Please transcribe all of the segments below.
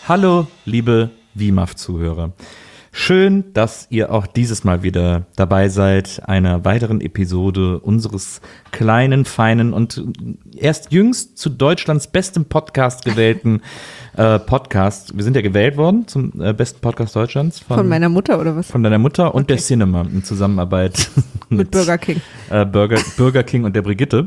Hallo, liebe WIMAF-Zuhörer. Schön, dass ihr auch dieses Mal wieder dabei seid, einer weiteren Episode unseres kleinen, feinen und erst jüngst zu Deutschlands bestem Podcast gewählten Podcast. Wir sind ja gewählt worden zum besten Podcast Deutschlands. Von meiner Mutter oder was? Von deiner Mutter und der Cinema in Zusammenarbeit mit Burger King. Burger King und der Brigitte.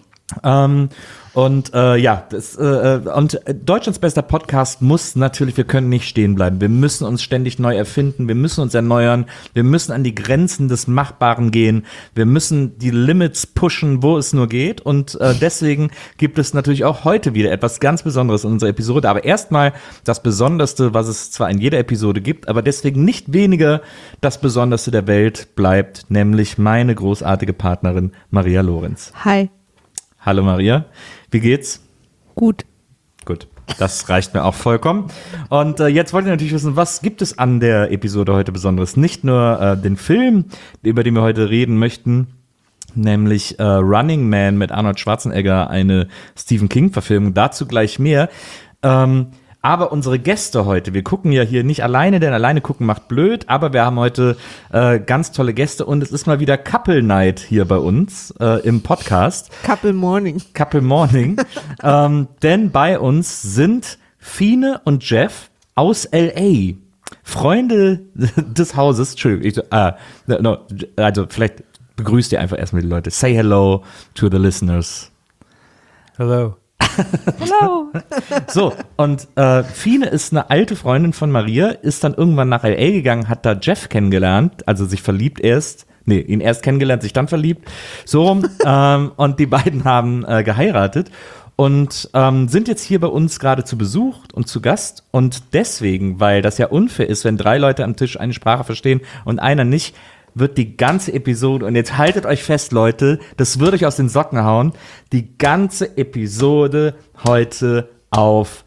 Und Deutschlands bester Podcast muss natürlich, wir können nicht stehen bleiben. Wir müssen uns ständig neu erfinden, wir müssen uns erneuern, wir müssen an die Grenzen des Machbaren gehen, wir müssen die Limits pushen, wo es nur geht. Und deswegen gibt es natürlich auch heute wieder etwas ganz Besonderes in unserer Episode. Aber erstmal das Besonderste, was es zwar in jeder Episode gibt, aber deswegen nicht weniger das Besonderste der Welt bleibt, nämlich meine großartige Partnerin Maria Lorenz. Hi. Hallo Maria, wie geht's? Gut. Gut, das reicht mir auch vollkommen. Und jetzt wollt ihr natürlich wissen, was gibt es an der Episode heute Besonderes? Nicht nur den Film, über den wir heute reden möchten, nämlich Running Man mit Arnold Schwarzenegger, eine Stephen King-Verfilmung, dazu gleich mehr. Aber unsere Gäste heute, wir gucken ja hier nicht alleine, denn alleine gucken macht blöd, aber wir haben heute ganz tolle Gäste und es ist mal wieder Couple Night hier bei uns im Podcast. Couple Morning. Couple Morning. Denn bei uns sind Fine und Jeff aus L.A., Freunde des Hauses. Entschuldigung, also vielleicht begrüßt ihr einfach erstmal die Leute. Say hello to the listeners. Hello. Hello. So, und Fine ist eine alte Freundin von Maria, ist dann irgendwann nach L.A. gegangen, hat da Jeff kennengelernt, also sich verliebt ihn erst kennengelernt, sich dann verliebt, so rum, und die beiden haben geheiratet und sind jetzt hier bei uns gerade zu Besuch und zu Gast und deswegen, weil das ja unfair ist, wenn 3 Leute am Tisch eine Sprache verstehen und einer nicht, wird die ganze Episode, und jetzt haltet euch fest, Leute, das würde euch aus den Socken hauen, die ganze Episode heute auf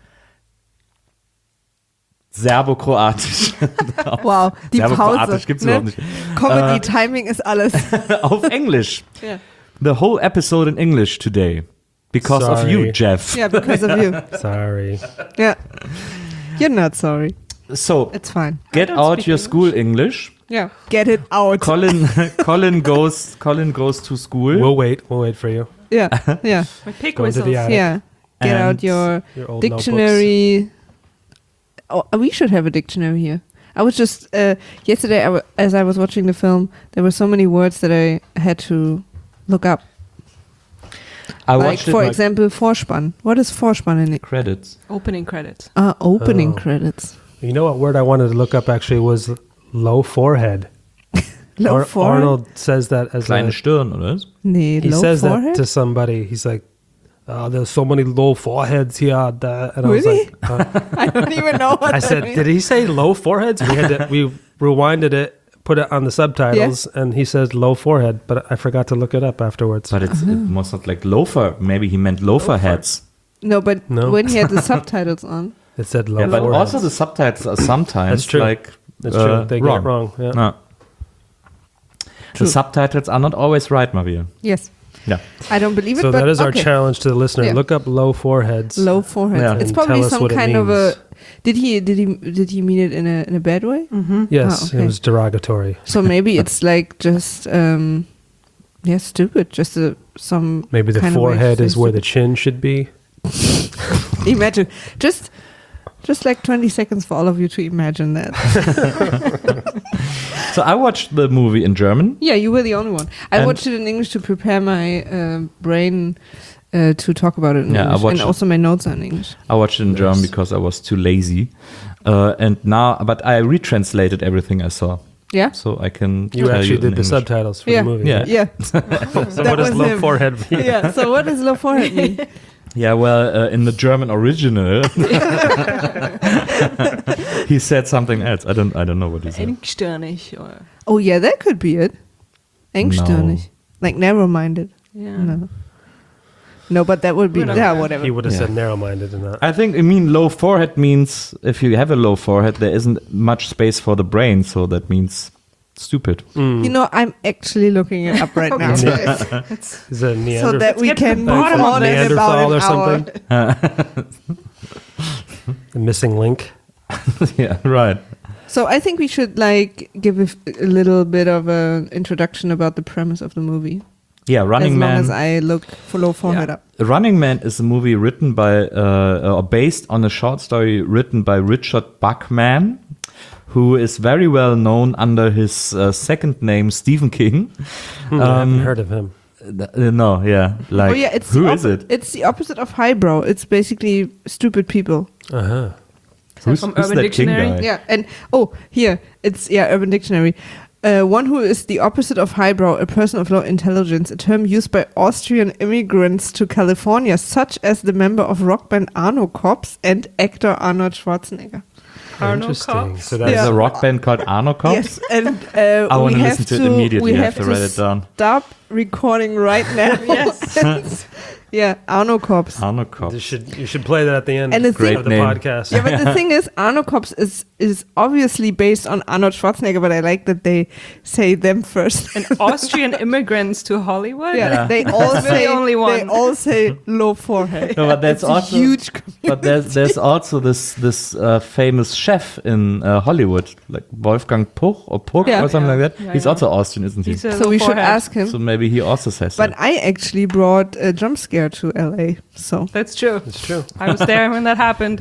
Serbokroatisch. Wow, die Serbokroatisch Pause. gibt's überhaupt nicht. Comedy, Timing ist alles. Auf Englisch. Yeah. The whole episode in English today. Because of you, Jeff. Yeah, because of you. Sorry. Yeah. You're not sorry. So, It's fine. get out your school English. Yeah. Get it out. Colin goes to school. We'll wait for you. Yeah. Yeah. My pig Go into whistles. the attic. Yeah. Get And out your Your old dictionary. Oh, we should have a dictionary here. I was just yesterday, as I was watching the film, there were so many words that I had to look up. I Like, watched for it. example, Vorspann. What is Vorspann in it? Credits. Opening credits. Opening Oh. credits. You know what word I wanted to look up actually was low forehead. Low forehead? Arnold says that as Kleine Stirn, oder? Nee, he low says forehead? that to somebody. He's like, there's so many low foreheads here. And I was Really? like, I don't even know what I that said, means. did he say low foreheads? We rewinded it, put it on the subtitles, and he says low forehead, but I forgot to look it up afterwards. But it was not like loafer. Maybe he meant loafer heads. No, but No. when he had the subtitles on. It said low Yeah, but foreheads. also the subtitles are sometimes That's true. like That's true. They get it wrong. Yeah. No. The True. subtitles are not always right, Maria. Yes. Yeah. I don't believe it, So but that is our okay. challenge to the listener. Yeah. Look up low foreheads. Low forehead. Yeah. It's And probably tell us some what it kind of a. means. Did he mean it in a bad way? Mm-hmm. Yes, Ah, okay. it was derogatory. So maybe it's like just stupid. Just some. Maybe the kind of way to forehead say is where the stupid. chin should be. Imagine just like 20 seconds for all of you to imagine that. So I watched the movie in German. Yeah, you were the only one. I And- watched it in English to prepare my brain to talk about it in Yeah, I English, watched and it. also my notes are in English. I watched it in Nice. German because I was too lazy. But I retranslated everything I saw. Yeah. So I can You tell actually in did the English. subtitles for Yeah. the movie. Yeah. right? Yeah. So That what does was low him. forehead mean? Yeah. So what does low forehead mean? Yeah, well, in the German original, he said something else. I don't know what he said. Engstirnig. Or, Oh yeah, that could be it. Engstirnig. Like narrow-minded. yeah. No, but that would be We're not yeah, there. whatever. He would have Yeah. said narrow-minded and not. I think, low forehead means if you have a low forehead, there isn't much space for the brain, so that means stupid. You know, I'm actually looking it up right now, Okay. Is it a so Neanderthal? that we get to the can bottom move of on in Neanderthal about or an hour. something? The missing link. Yeah, right. So I think we should like give a little bit of an introduction about the premise of the movie. Yeah, Running as long Man. as I look for low forehead up. Running Man is a movie written by, or based on a short story written by Richard Bachman, who is very well known under his second name, Stephen King. I haven't heard of him. No, yeah. Like, Oh yeah, it's who the is it? It's the opposite of highbrow. It's basically stupid people. Uh-huh. Who's from who's Urban that King Dictionary? guy? Yeah, and here it's Urban Dictionary. One who is the opposite of highbrow, a person of low intelligence, a term used by Austrian immigrants to California, such as the member of rock band Arno Kops and actor Arnold Schwarzenegger. Arno Interesting. Kops. So There's that's Yeah. a rock band called Arno Cops. Yes, and I want we to have listen to it immediately. We I have have to write it down. stop recording right now. Yes. Yeah, Arno Kops. Arno Cops. you should play that at the end And the of thing- the Great name. podcast. Yeah, but the thing is, Arno Kops is obviously based on Arnold Schwarzenegger, but I like that they say them first. And Austrian immigrants to Hollywood? Yeah, they all We're say the only one. They all say low forehead. No, but that's It's a also huge. community. But there's also this famous chef in Hollywood, like Wolfgang Puch Yeah. or something like that. Yeah, He's yeah. also Austrian, isn't he? He's a So we should forehead. ask him. So maybe he also says But that. I actually brought a jump scare to LA. So That's true. It's true. I was there when that happened.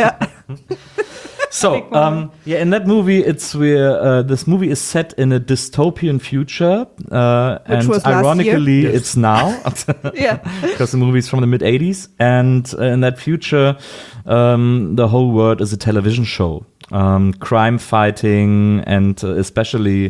So, Big moment. in that movie, it's where this movie is set in a dystopian future, and was last year. ironically, Yes. it's now yeah, because the movie is from the mid '80s, and in that future, the whole world is a television show, crime fighting, and especially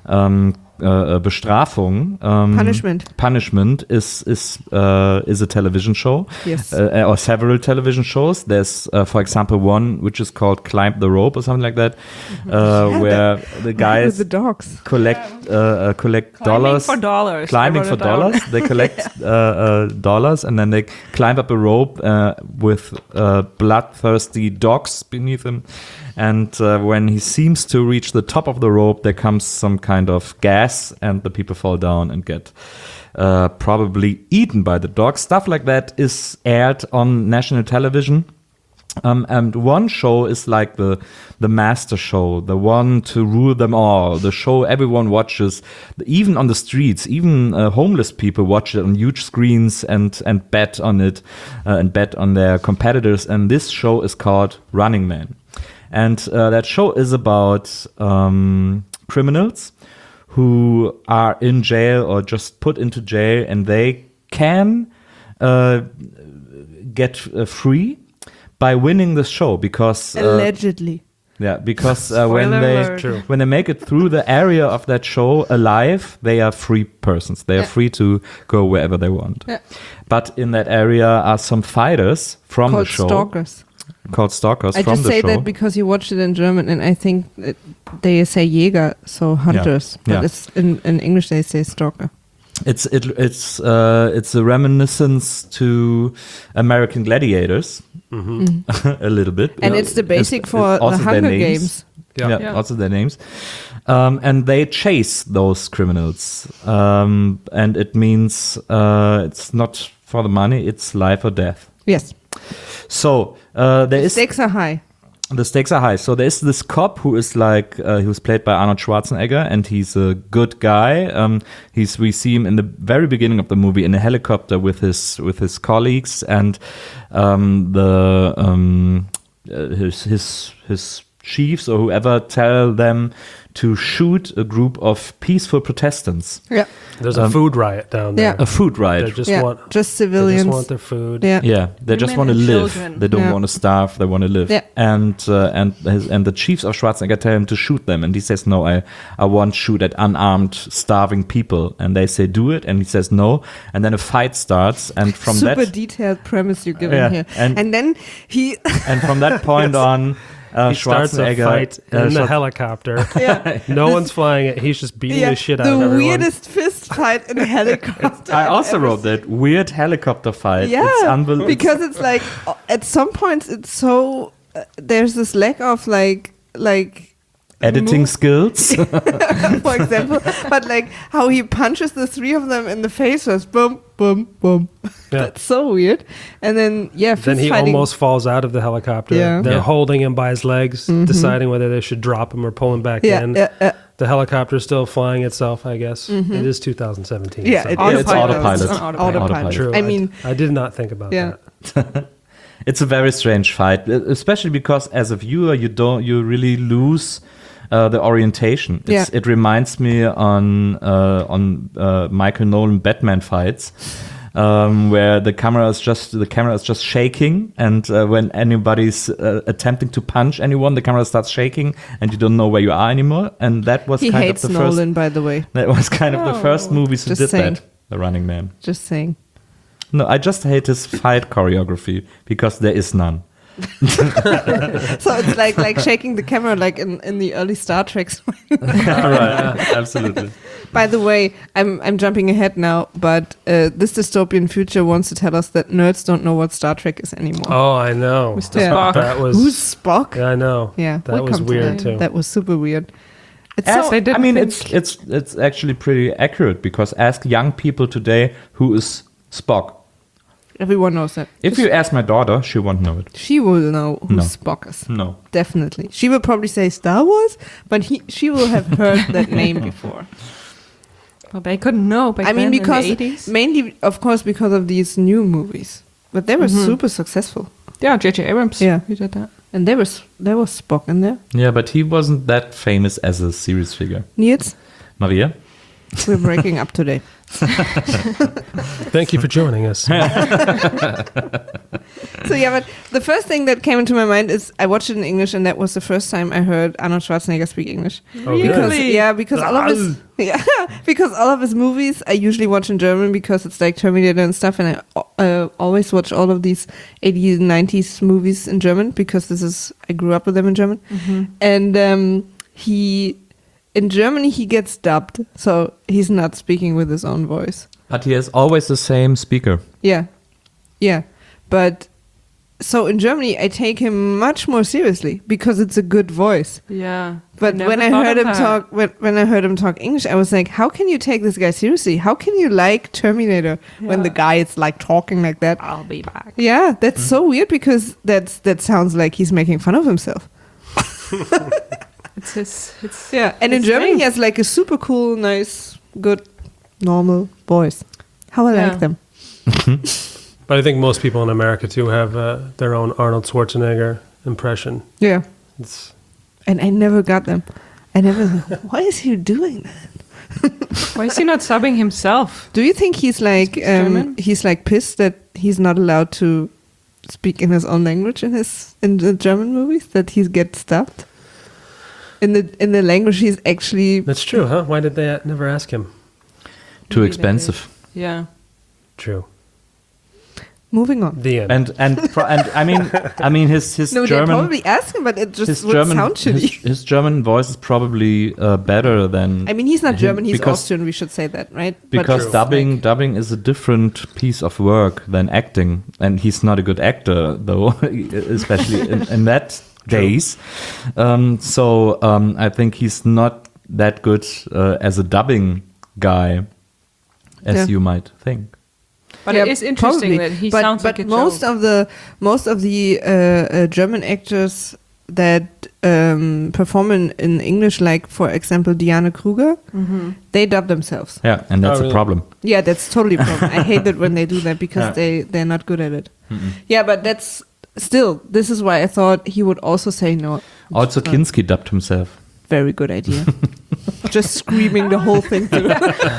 Bestrafung, punishment is a television show. Yes. Or several television shows. There's, for example, one which is called "Climb the Rope" or something like that, where the with guys the dogs. collect Climbing dollars. for dollars. Climbing I for wrote it down. dollars. They collect dollars, and then they climb up a rope with bloodthirsty dogs beneath him. And when he seems to reach the top of the rope, there comes some kind of gas, and the people fall down and get probably eaten by the dogs. Stuff like that is aired on national television. And one show is like the master show, the one to rule them all, the show everyone watches, even on the streets, even homeless people watch it on huge screens and bet on it and bet on their competitors. And this show is called Running Man. And that show is about criminals who are in jail or just put into jail, and they can get free by winning the show because Allegedly. because Spoiler alert. True. when they make it through the area of that show alive, they are free persons. They are free to go wherever they want. Yeah. But in that area are some fighters from Called the show stalkers. called stalkers I from just the say show. that because you watched it in German, and I think they say Jäger, so hunters. But Yeah. it's in English they say stalker. It's a reminiscence to American Gladiators a little bit, And it's the basic for the also their Hunger names. Games. Yeah, Yeah. also their names. And they chase those criminals. And it means it's not for the money, it's life or death. Yes. So there is Stakes are high. the stakes are high. So there is this cop who is like he was played by Arnold Schwarzenegger, and he's a good guy. We see him in the very beginning of the movie in a helicopter with his colleagues, and his chiefs or whoever tell them to shoot a group of peaceful Protestants. Yeah. There's a food riot down there. Yeah. A food They riot. just Yeah. want Just they civilians. just want their food. Yeah. Yeah, they just Women want to and live. children. They don't Yeah. want to starve. They want to live. Yeah. And the chiefs of Schwarzenegger tell him to shoot them, and he says, "No, I won't shoot at unarmed, starving people." And they say, "Do it," and he says, "No." And then a fight starts, and from Super that detailed premise you're giving Yeah, here. and- And then he and from that point on, He starts a Schwarzenegger fight in the Schwar- helicopter. yeah. No one's flying it. He's just beating Yeah, the shit out the of everyone. weirdest fist fight in a helicopter. I also I've ever wrote that weird helicopter fight. Yeah, It's unbelievable. because it's like at some points it's so there's this lack of like editing skills. for example. But like how he punches the three of them in the face was boom, boom, boom. Yeah. That's so weird. And then Then fist he fighting. almost falls out of the helicopter. Yeah. They're Yeah. holding him by his legs, deciding whether they should drop him or pull him back Yeah, in. yeah. The helicopter's still flying itself, I guess. It is 2017. Yeah, so- it Yeah, is. it's autopilot. Autopilot. True. I mean, I did not think about yeah. that. It's a very strange fight, especially because as a viewer, you really lose the orientation. It reminds me on Michael Nolan Batman fights. Where the camera is just shaking, and when anybody's attempting to punch anyone, the camera starts shaking, and you don't know where you are anymore. And that was He kind hates of the Nolan, by the way. first. That was kind of the first movies who Just did saying. that. The Running Man. Just saying. No, I just hate his fight choreography because there is none. So it's like shaking the camera like in the early Star Treks. Right, absolutely. By the way, I'm jumping ahead now, but this dystopian future wants to tell us that nerds don't know what Star Trek is anymore. Oh, I know. Mr. Yeah. Spock. That was. Who's Spock? Yeah, I know. Yeah, That we'll was come to weird that. too. That was super weird. It's Ask, so, They didn't I mean, think- it's actually pretty accurate because ask young people today who is Spock. everyone knows that. If you ask my daughter, she won't know it. She will know who No. Spock is. No. Definitely. She will probably say Star Wars, but she will have heard that name before. Well, they couldn't know back I mean, then because in the 80s. mainly, of course, because of these new movies. But they were super successful. Yeah, J.J. Abrams. Yeah. He did that. And there was Spock in there. Yeah, but he wasn't that famous as a series figure. Niels, Maria? we're breaking up today. Thank you for joining us. So yeah, but the first thing that came into my mind is I watched it in English, and that was the first time I heard Arnold Schwarzenegger speak English. Oh, good. Because all of his because all of his movies I usually watch in German because it's like Terminator and stuff, and I always watch all of these 80s and 90s movies in German because I grew up with them in German, and in Germany he gets dubbed, so he's not speaking with his own voice. But he has always the same speaker. Yeah, but so in Germany I take him much more seriously because it's a good voice. Yeah. But never when I thought heard of him that. talk, when I heard him talk English, I was like, "How can you take this guy seriously? How can you like Terminator when the guy is like talking like that?" I'll be back. Yeah, that's so weird because that sounds like he's making fun of himself. It's Yeah, and in his German thing. he has like a super cool, nice, good, normal voice. How I Yeah. like them. But I think most people in America too have their own Arnold Schwarzenegger impression. Yeah, It's and I never got them. I never. Why is he doing that? Why is he not subbing himself? Do you think he's like Speaks German? he's like pissed that he's not allowed to speak in his own language in the German movies, that he gets stuffed in the language he's actually that's true, huh? Why did they never ask him? Too Maybe they expensive. Yeah. True. moving on. The end. And I mean his No, they German probably ask him, but it just his would German sound shitty. his German voice is probably better than I mean, he's not him, German; he's because- Austrian. We should say that, right? because it's dubbing is a different piece of work than acting, and he's not a good actor though, especially in that days. I think he's not that good as a dubbing guy as Yeah. you might think. But Yeah, it is interesting probably. that he but, sounds but like a most joke. of the German actors that perform in English, like for example Diane Kruger, they dub themselves. Yeah, and that's Oh, really? a problem. Yeah, that's totally a problem. I hate it when they do that because Yeah. they're not good at it. Yeah, but that's still, this is why I thought he would also say no. Also, Kinski dubbed himself. Very good idea. Just screaming the whole thing through.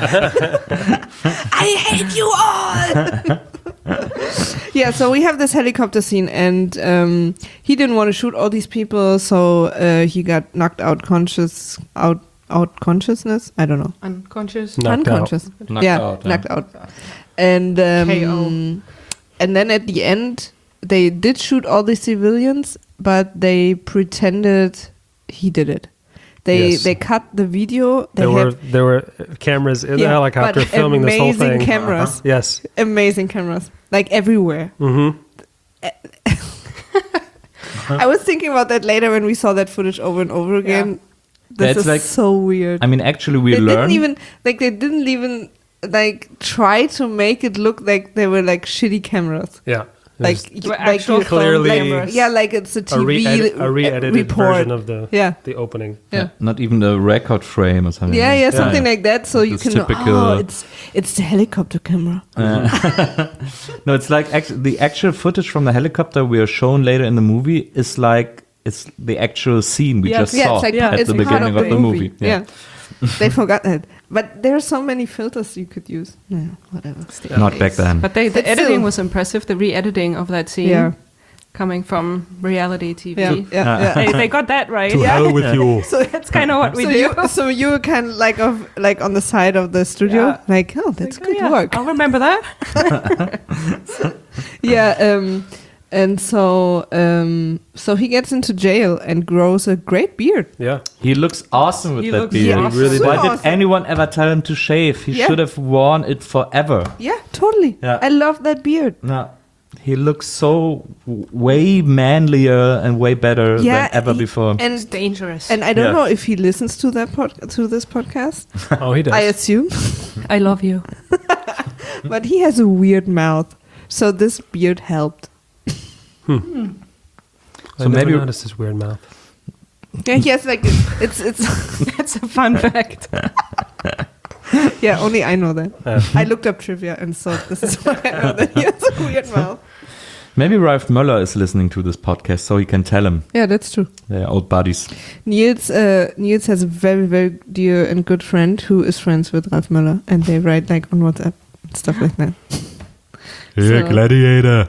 I hate you all. Yeah, so we have this helicopter scene, and he didn't want to shoot all these people, so he got knocked out consciousness. I don't know. Unconscious. Knocked Unconscious. Knocked out, knocked out. And KO. and then at the end, they did shoot all the civilians, but they pretended he did it. Yes. They cut the video. They There were cameras in the Yeah, helicopter but filming this whole amazing thing. cameras. Yes. Amazing cameras, like everywhere. Mm-hmm. I was thinking about that later when we saw that footage over and over again. This it's is like- so weird. I mean, actually, we They learn. didn't even try to make it look like they were like shitty cameras. Yeah. Like, There's Were like actual you film clearly- cameras. yeah, like it's a a, TV a re-edited report. version of the Yeah. the opening. Yeah. Not even the record frame or something. Yeah, something like that. So you This can typical- it's the helicopter camera. No, it's like the actual footage from the helicopter we are shown later in the movie is like it's the actual scene we Yeah, just Yeah, saw it's like at it's the part beginning of the movie. Yeah. They forgot that. But there are so many filters you could use. Yeah, whatever. Not back then. But the But editing still- was impressive. The re-editing of that scene, Yeah. coming from reality TV. Yeah. They got that right. hell with you. So That's kind of what we so do. you were kind of like on the side of the studio, Yeah. like, oh, that's Like, good yeah, work. I'll remember that. Yeah, and so he gets into jail and grows a great beard. Yeah. He looks awesome with He that looks beard. awesome. He really So Why did. did awesome. anyone ever tell him to shave? He Yeah. should have worn it forever. Yeah, totally. Yeah. I love that beard. No, he looks so way manlier and way better Yeah, than ever he- before. It's And dangerous. I don't Yeah. know if he listens to to this podcast. Oh, he does. I assume, I love you. but he has a weird mouth, so this beard helped. I So never maybe- noticed his weird mouth. Yeah, he has like it's That's a fun fact. yeah. Only I know that. Yeah. I looked up trivia, and so this is why I know that he has a weird mouth. Maybe Ralph Möller is listening to this podcast, so he can tell him. Yeah, that's true. They're old buddies. Niels has a very, very dear and good friend who is friends with Ralph Möller, and they write like on WhatsApp and stuff like that. Yeah, So- gladiator.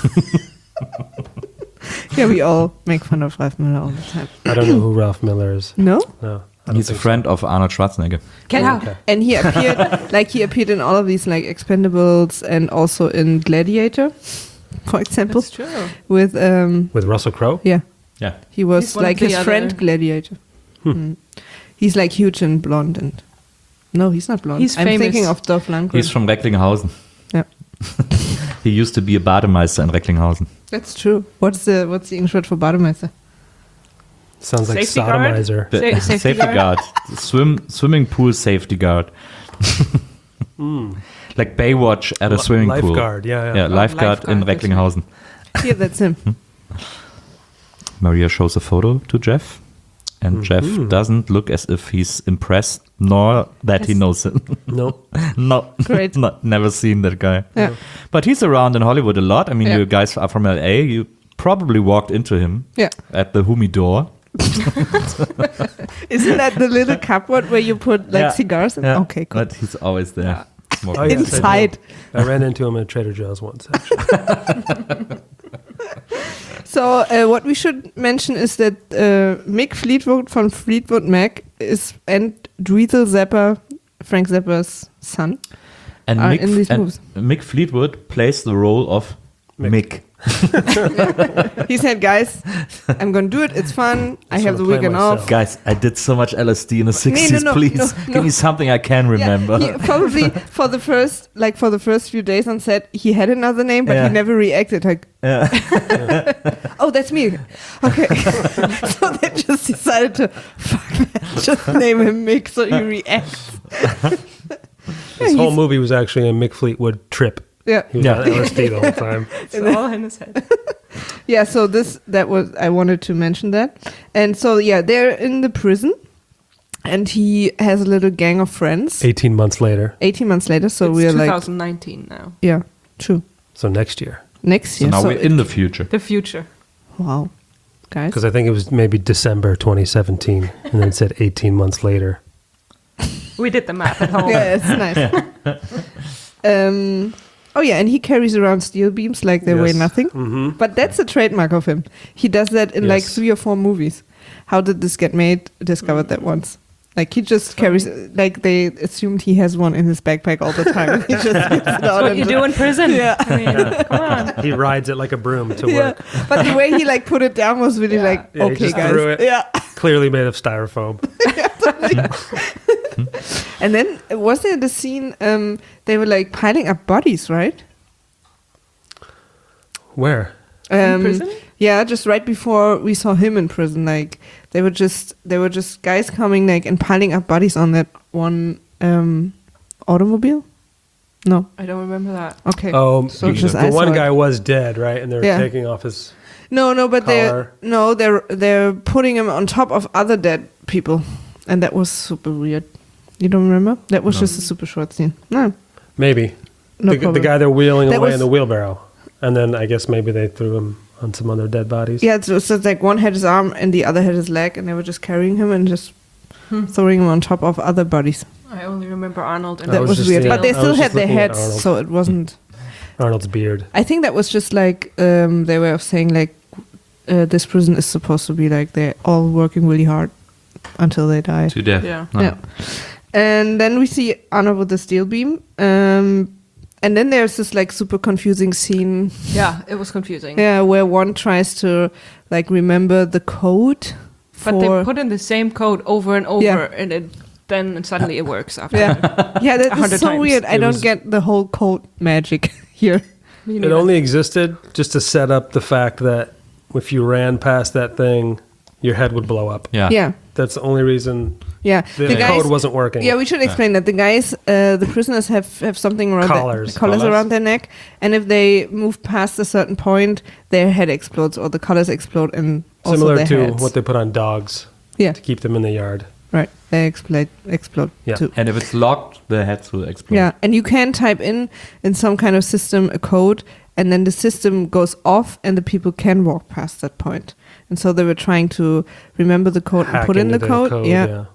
Yeah, we all make fun of Ralph Möller all the time. I don't know who Ralph Miller is. No? No. I don't He's a think friend of Arnold Schwarzenegger. Get out. Okay. And he appeared in all of these like Expendables and also in Gladiator, for example, That's true. with so. With Russell Crowe? yeah, Yeah. he was He's one of like the his other- friend Gladiator. Mm. He's like huge and blonde and no, he's not blonde. He's I'm famous. thinking of Dolph Lundgren. He's from Recklinghausen. Yeah. He used to be a Bademeister in Recklinghausen. That's true. What's the English word for Bademeister? Sounds like Safety guard? sodomizer. The Safety safety guard? guard. Swimming pool safety guard. Like Baywatch at a swimming pool. Lifeguard, yeah. Yeah, lifeguard in lifeguard, that's Recklinghausen. Yeah, that's him. Maria shows a photo to Jeff, and Jeff doesn't look as if he's impressed, nor that he Yes. knows him. No. No, Great. never seen that guy. Yeah. But he's around in Hollywood a lot. I mean, Yeah. you guys are from LA. You probably walked into him Yeah. at the humidor. Isn't that the little cupboard where you put like Yeah. cigars in? Yeah. Okay, cool. But he's always there. smoking. Oh, yes, I do. Inside. I ran into him at Trader Joe's once, actually. So what we should mention is that Mick Fleetwood from Fleetwood Mac and Dweezil Zappa, Frank Zappa's son. And are in these movies. Mick Fleetwood plays the role of Mick. He said, guys, I'm going to do it. It's fun. I Just have the wanna play weekend myself. off. Guys, I did so much LSD in the 60s. no, Please no, no. give me something I can remember. Yeah, he probably for the first few days on set, he had another name, but Yeah. he never reacted. Like, oh, that's me. Okay. So they just decided to just name him Mick so he reacts. This whole he's- movie was actually a Mick Fleetwood trip. Yeah. He was Yeah. on LSD the whole time. It's all in his head. Yeah, so I wanted to mention that. And so yeah, they're in the prison and he has a little gang of friends. 18 months later. 18 months later, so It's we're like 2019 now. yeah, true. So next year. Next So year. now So we're in the future. The future. wow. Guys. Because I think it was maybe December 2017. And then it said 18 months later. We did the math at home. Yeah, it's nice. Oh yeah, and he carries around steel beams like they weigh Yes. nothing. Mm-hmm. But that's a trademark of him. He does that in like Yes. 3 or 4 movies. How did this get made? Discovered that once. Like he just carries, like they assumed he has one in his backpack all the time. He just gets it out That's what and you do in prison. Yeah. I mean, come on. He rides it like a broom to yeah. work. But the way he like put it down was really like, Yeah, he okay, just guys. threw it. Yeah. Clearly made of styrofoam. And then was there the scene? They were like piling up bodies, right? Where? In prison? Yeah, just right before we saw him in prison, like they were just guys coming like and piling up bodies on that one automobile. No, I don't remember that. okay. Oh, So just the I one saw it. guy was dead, right? And they were Yeah. taking off his. No, but Collar. they're putting him on top of other dead people, and that was super weird. You don't remember? That was just a super short scene. No, Maybe. no the problem. guy they're wheeling That away was- in the wheelbarrow. And then I guess maybe they threw him on some other dead bodies. Yeah, so it's like one had his arm and the other had his leg, and they were just carrying him and just throwing him on top of other bodies. I only remember Arnold. And I That was was just weird. thinking- But they I still was had just their looking at heads, Arnold. so it wasn't. Arnold's beard. I think that was just like their way of saying like this prison is supposed to be like they're all working really hard until they die. To death. Yeah. No. Yeah. And then we see Arnold with the steel beam. And then there's this like super confusing scene, Yeah, it was confusing. yeah, where one tries to like remember the code. But they for- put in the same code over and over, Yeah. and then suddenly it works after. yeah, yeah, that's 100 so times. weird. I It don't was- get the whole code magic here. Me It neither. only existed just to set up the fact that if you ran past that thing, your head would blow up. Yeah. Yeah, That's the only reason yeah. the code wasn't working. Yeah, we should explain that the guys, the prisoners have something around Collars. collars Collars. around their neck, and if they move past a certain point, their head explodes or the collars explode, and also Similar their to heads. what they put on dogs Yeah, to keep them in the yard. right. They explode Yeah. too. And if it's locked, the heads will explode. Yeah, and you can type in some kind of system a code, and then the system goes off, and the people can walk past that point. And so they were trying to remember the code and Hack put in the into code. Yeah.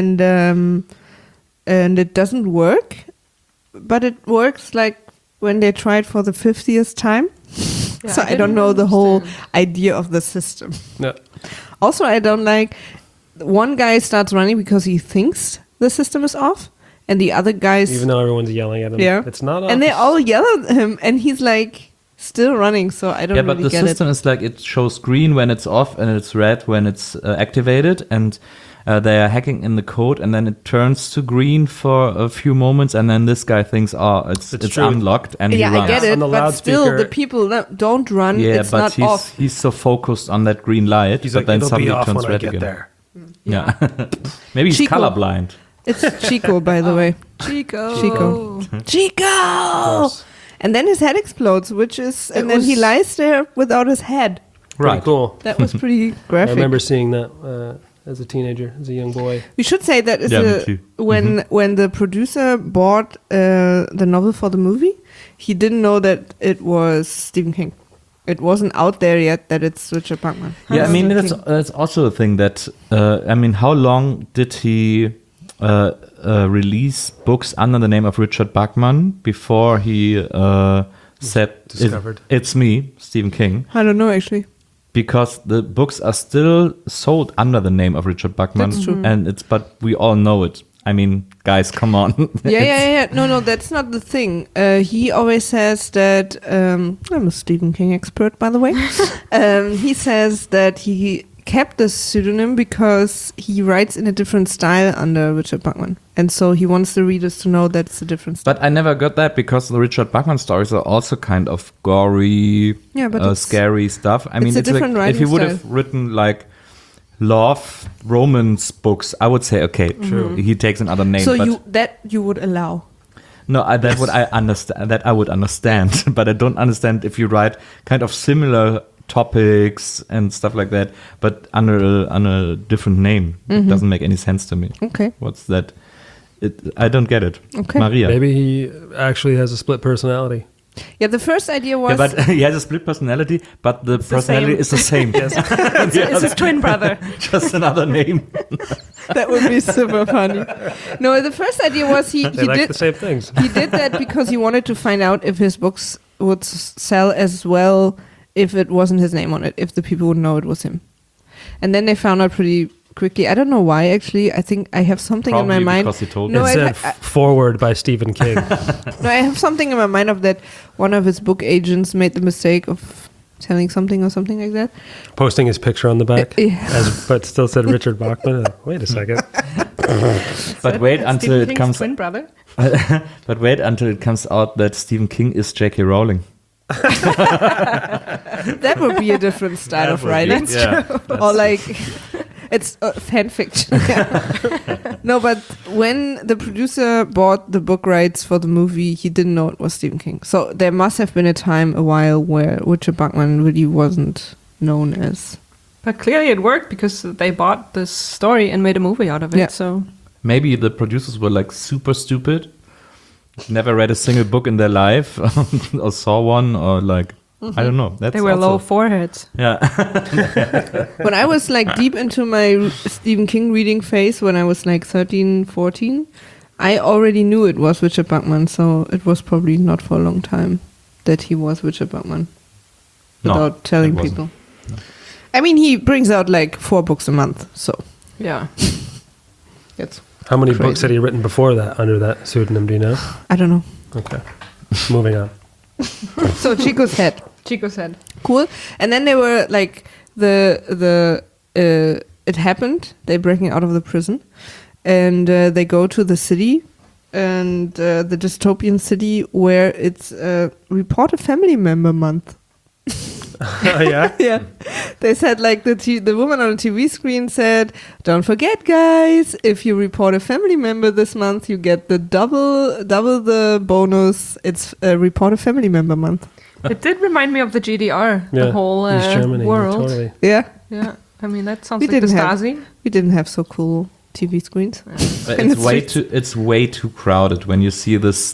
And it doesn't work, but it works like when they tried for the 50th time. Yeah, So I don't didn't know the whole understand. idea of the system. No. Also, I don't like one guy starts running because he thinks the system is off, and the other guys, Even though everyone's yelling at him. yeah, It's not and they off. all yell at him, and he's like still running. So I don't Yeah, but really the get system is like it shows green when it's off and it's red when it's activated, and they are hacking in the code, and then it turns to green for a few moments, and then this guy thinks, oh, it's true. unlocked, and Yeah, he I runs. get On it, the but still, loudspeaker- the people don't run. Yeah, it's but not off. he's so focused on that green light, He's but like, then it'll suddenly be off turns when I red get again. there. Yeah, maybe he's Chico. colorblind. It's Chico, by the way. Chico. Chico. Of Chico! course. And then his head explodes, which is, and It then he was- lies there without his head. Pretty Right. cool. That was pretty I graphic. remember seeing that as a teenager, as a young boy. We should say that is Yeah, me too. when the producer bought the novel for the movie, he didn't know that it was Stephen King. It wasn't out there yet that it's Richard Bachman. Yeah, I mean Stephen that's King. that's also a thing that I mean, how long did he release books under the name of Richard Bachman before he said Discovered. it's me, Stephen King? I don't know actually. Because the books are still sold under the name of Richard Bachman, That's true. and but we all know it. I mean, guys, come on. Yeah. No, that's not the thing. He always says that I'm a Stephen King expert, by the way. He says that he kept the pseudonym because he writes in a different style under Richard Bachman, and so he wants the readers to know that it's a different style. But I never got that because the Richard Bachman stories are also kind of gory, Yeah, but it's- scary stuff. I it's mean, a it's like different if he writing would have style. written like love romance books, I would say okay, true. He takes another name. So but you would allow. no, that would I understand. That I would understand, but I don't understand if you write kind of similar topics and stuff like that, but under a different name. It doesn't make any sense to me. Okay. What's that? I don't get it. Okay. Maria. Maybe he actually has a split personality. Yeah, the first idea was Yeah, but he has a split personality, but the personality same. is the same. It's his twin brother. Just another name. that would be super funny. No, the first idea was he They like did the same things. he did that because he wanted to find out if his books would sell as well if it wasn't his name on it, if the people would know it was him. And then they found out pretty quickly. I don't know why, actually. I think I have something in Probably my mind. because he told No, it me. said forward by Stephen King. No, I have something in my mind of that one of his book agents made the mistake of telling something or something like that. Posting his picture on the back, Yeah. but still said Richard Bachman. Wait a second. But wait until Stephen it King's comes. twin brother. But wait until it comes out that Stephen King is J.K. Rowling. That would be a different style of writing. Or like, it's fan fiction. Yeah. No, but when the producer bought the book rights for the movie, he didn't know it was Stephen King. So there must have been a while where Richard Bachman really wasn't known as. But clearly it worked because they bought this story and made a movie out of it. Yeah. So Maybe the producers were like super stupid, never read a single book in their life, or saw one, or like, I don't know. That's they were also- low foreheads. Yeah. When I was like deep into my Stephen King reading phase, when I was like 13, 14, I already knew it was Richard Bachman, so it was probably not for a long time that he was Richard Bachman No, without telling it wasn't. people. I mean, he brings out like 4 books a month, so Yeah. it's, How many Crazy. books had he written before that under that pseudonym? Do you know? I don't know. Okay. Moving on. So Chico's Head. Chico's Head. Cool. And then they were like it happened. They're breaking out of the prison, and they go to the city, and the dystopian city where it's Report a Family Member Month. Yeah. Yeah, they said like the woman on the TV screen said, "Don't forget, guys, if you report a family member this month, you get the double the bonus. It's Report a Family Member Month." It did remind me of the GDR, Yeah. the whole East Germany. world. Totally. Yeah, Yeah. I mean, that sounds We like the didn't have- Stasi. we didn't have so cool TV screens. But In it's the way streets. too. It's way too crowded when you see this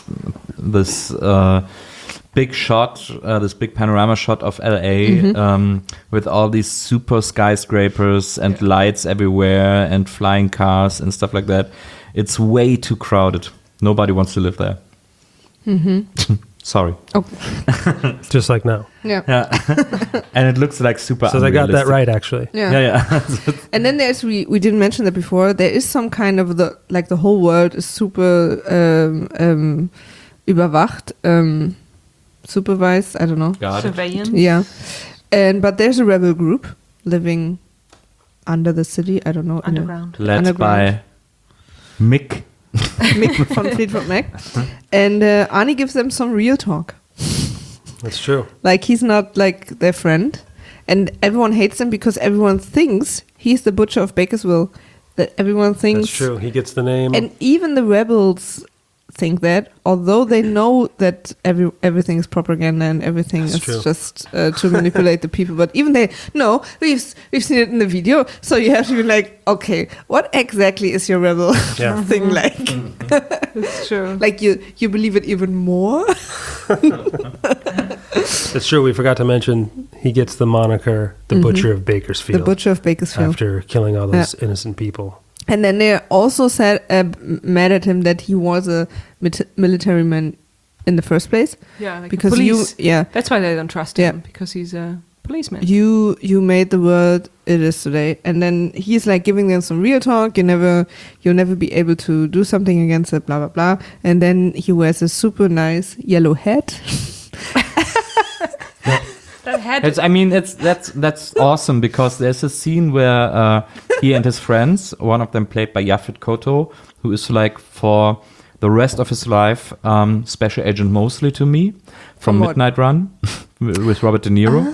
big shot, this big panorama shot of LA with all these super skyscrapers and lights everywhere and flying cars and stuff like that. It's way too crowded. Nobody wants to live there. Sorry. Just like now. Yeah. Yeah, and it looks like super. So they got that unrealistic. right, actually. Yeah. Yeah. And then there's we didn't mention that before. There is some kind of the whole world is super überwacht, supervised. I don't know. Got it. Surveillance. Yeah, but there's a rebel group living under the city. I don't know. in a- Underground. Led Underground. by Mick. Mick von Fleetwood Mac, and Arnie gives them some real talk. That's true. Like he's not like their friend, and everyone hates him because everyone thinks he's the butcher of Bakersville. That everyone thinks. That's true. He gets the name. And even the rebels think that, although they know that everything is propaganda and everything That's is true. just to manipulate the people. But even they know we've seen it in the video, so you have to be like, okay, what exactly is your rebel Yeah. thing like? It's true. Like you believe it even more? That's true. We forgot to mention he gets the moniker the Butcher of Bakersfield The butcher of Bakersfield. after killing all those innocent people. And then they also said mad at him that he was a military man in the first place Yeah, like because police. you That's why they don't trust Yeah. him, because he's a policeman. you made the world it is today. And then he's like giving them some real talk. You'll never be able to do something against it, blah blah blah. And then he wears a super nice yellow hat. That had That's awesome because there's a scene where he and his friends, one of them played by Yaphet Kotto, who is like for the rest of his life Special Agent Mosley to me from what? Midnight Run with Robert De Niro,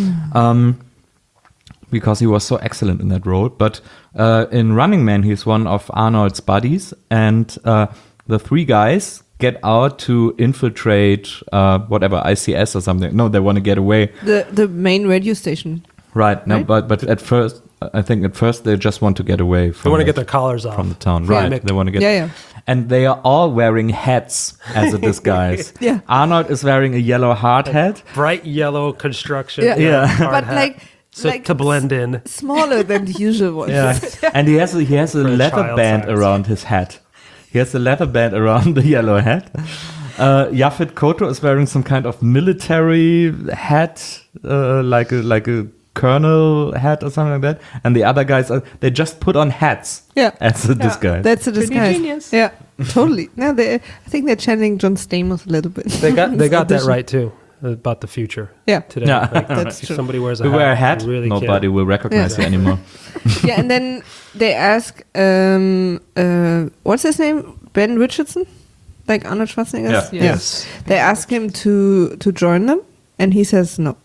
because he was so excellent in that role. But in Running Man, he's one of Arnold's buddies, and the 3 guys get out to infiltrate whatever ICS or something. No, they want to get away. The main radio station. Right. No, Right? but at first, I think at first they just want to get away They from. want to the- get their collars off. from the town. Yeah. Right. They want to get. Yeah. And they are all wearing hats as a disguise. Yeah. Arnold is wearing a yellow hard hat. Bright yellow construction. Yeah. Yeah. hard But hat. like So to blend in. smaller than the usual ones. Yeah. And he has a For a leather child band size. around his hat. He has a leather band around the yellow hat. Yaphet Kotto is wearing some kind of military hat, like a colonel hat or something like that. And the other guys, they just put on hats Yeah. as a disguise. That's a Pretty disguise. genius. Yeah, totally. No, I think they're channeling John Stamos a little bit. They got that Audition. right too about the future Yeah, today. Yeah. Like, That's if true. somebody wears a You hat, wear a hat, you really nobody can't. will recognize Yeah. you anymore. yeah. And then they ask, what's his name? Ben Richardson, like Arnold Schwarzenegger. Yeah. Yeah. Yes. They ask him to join them, and he says no.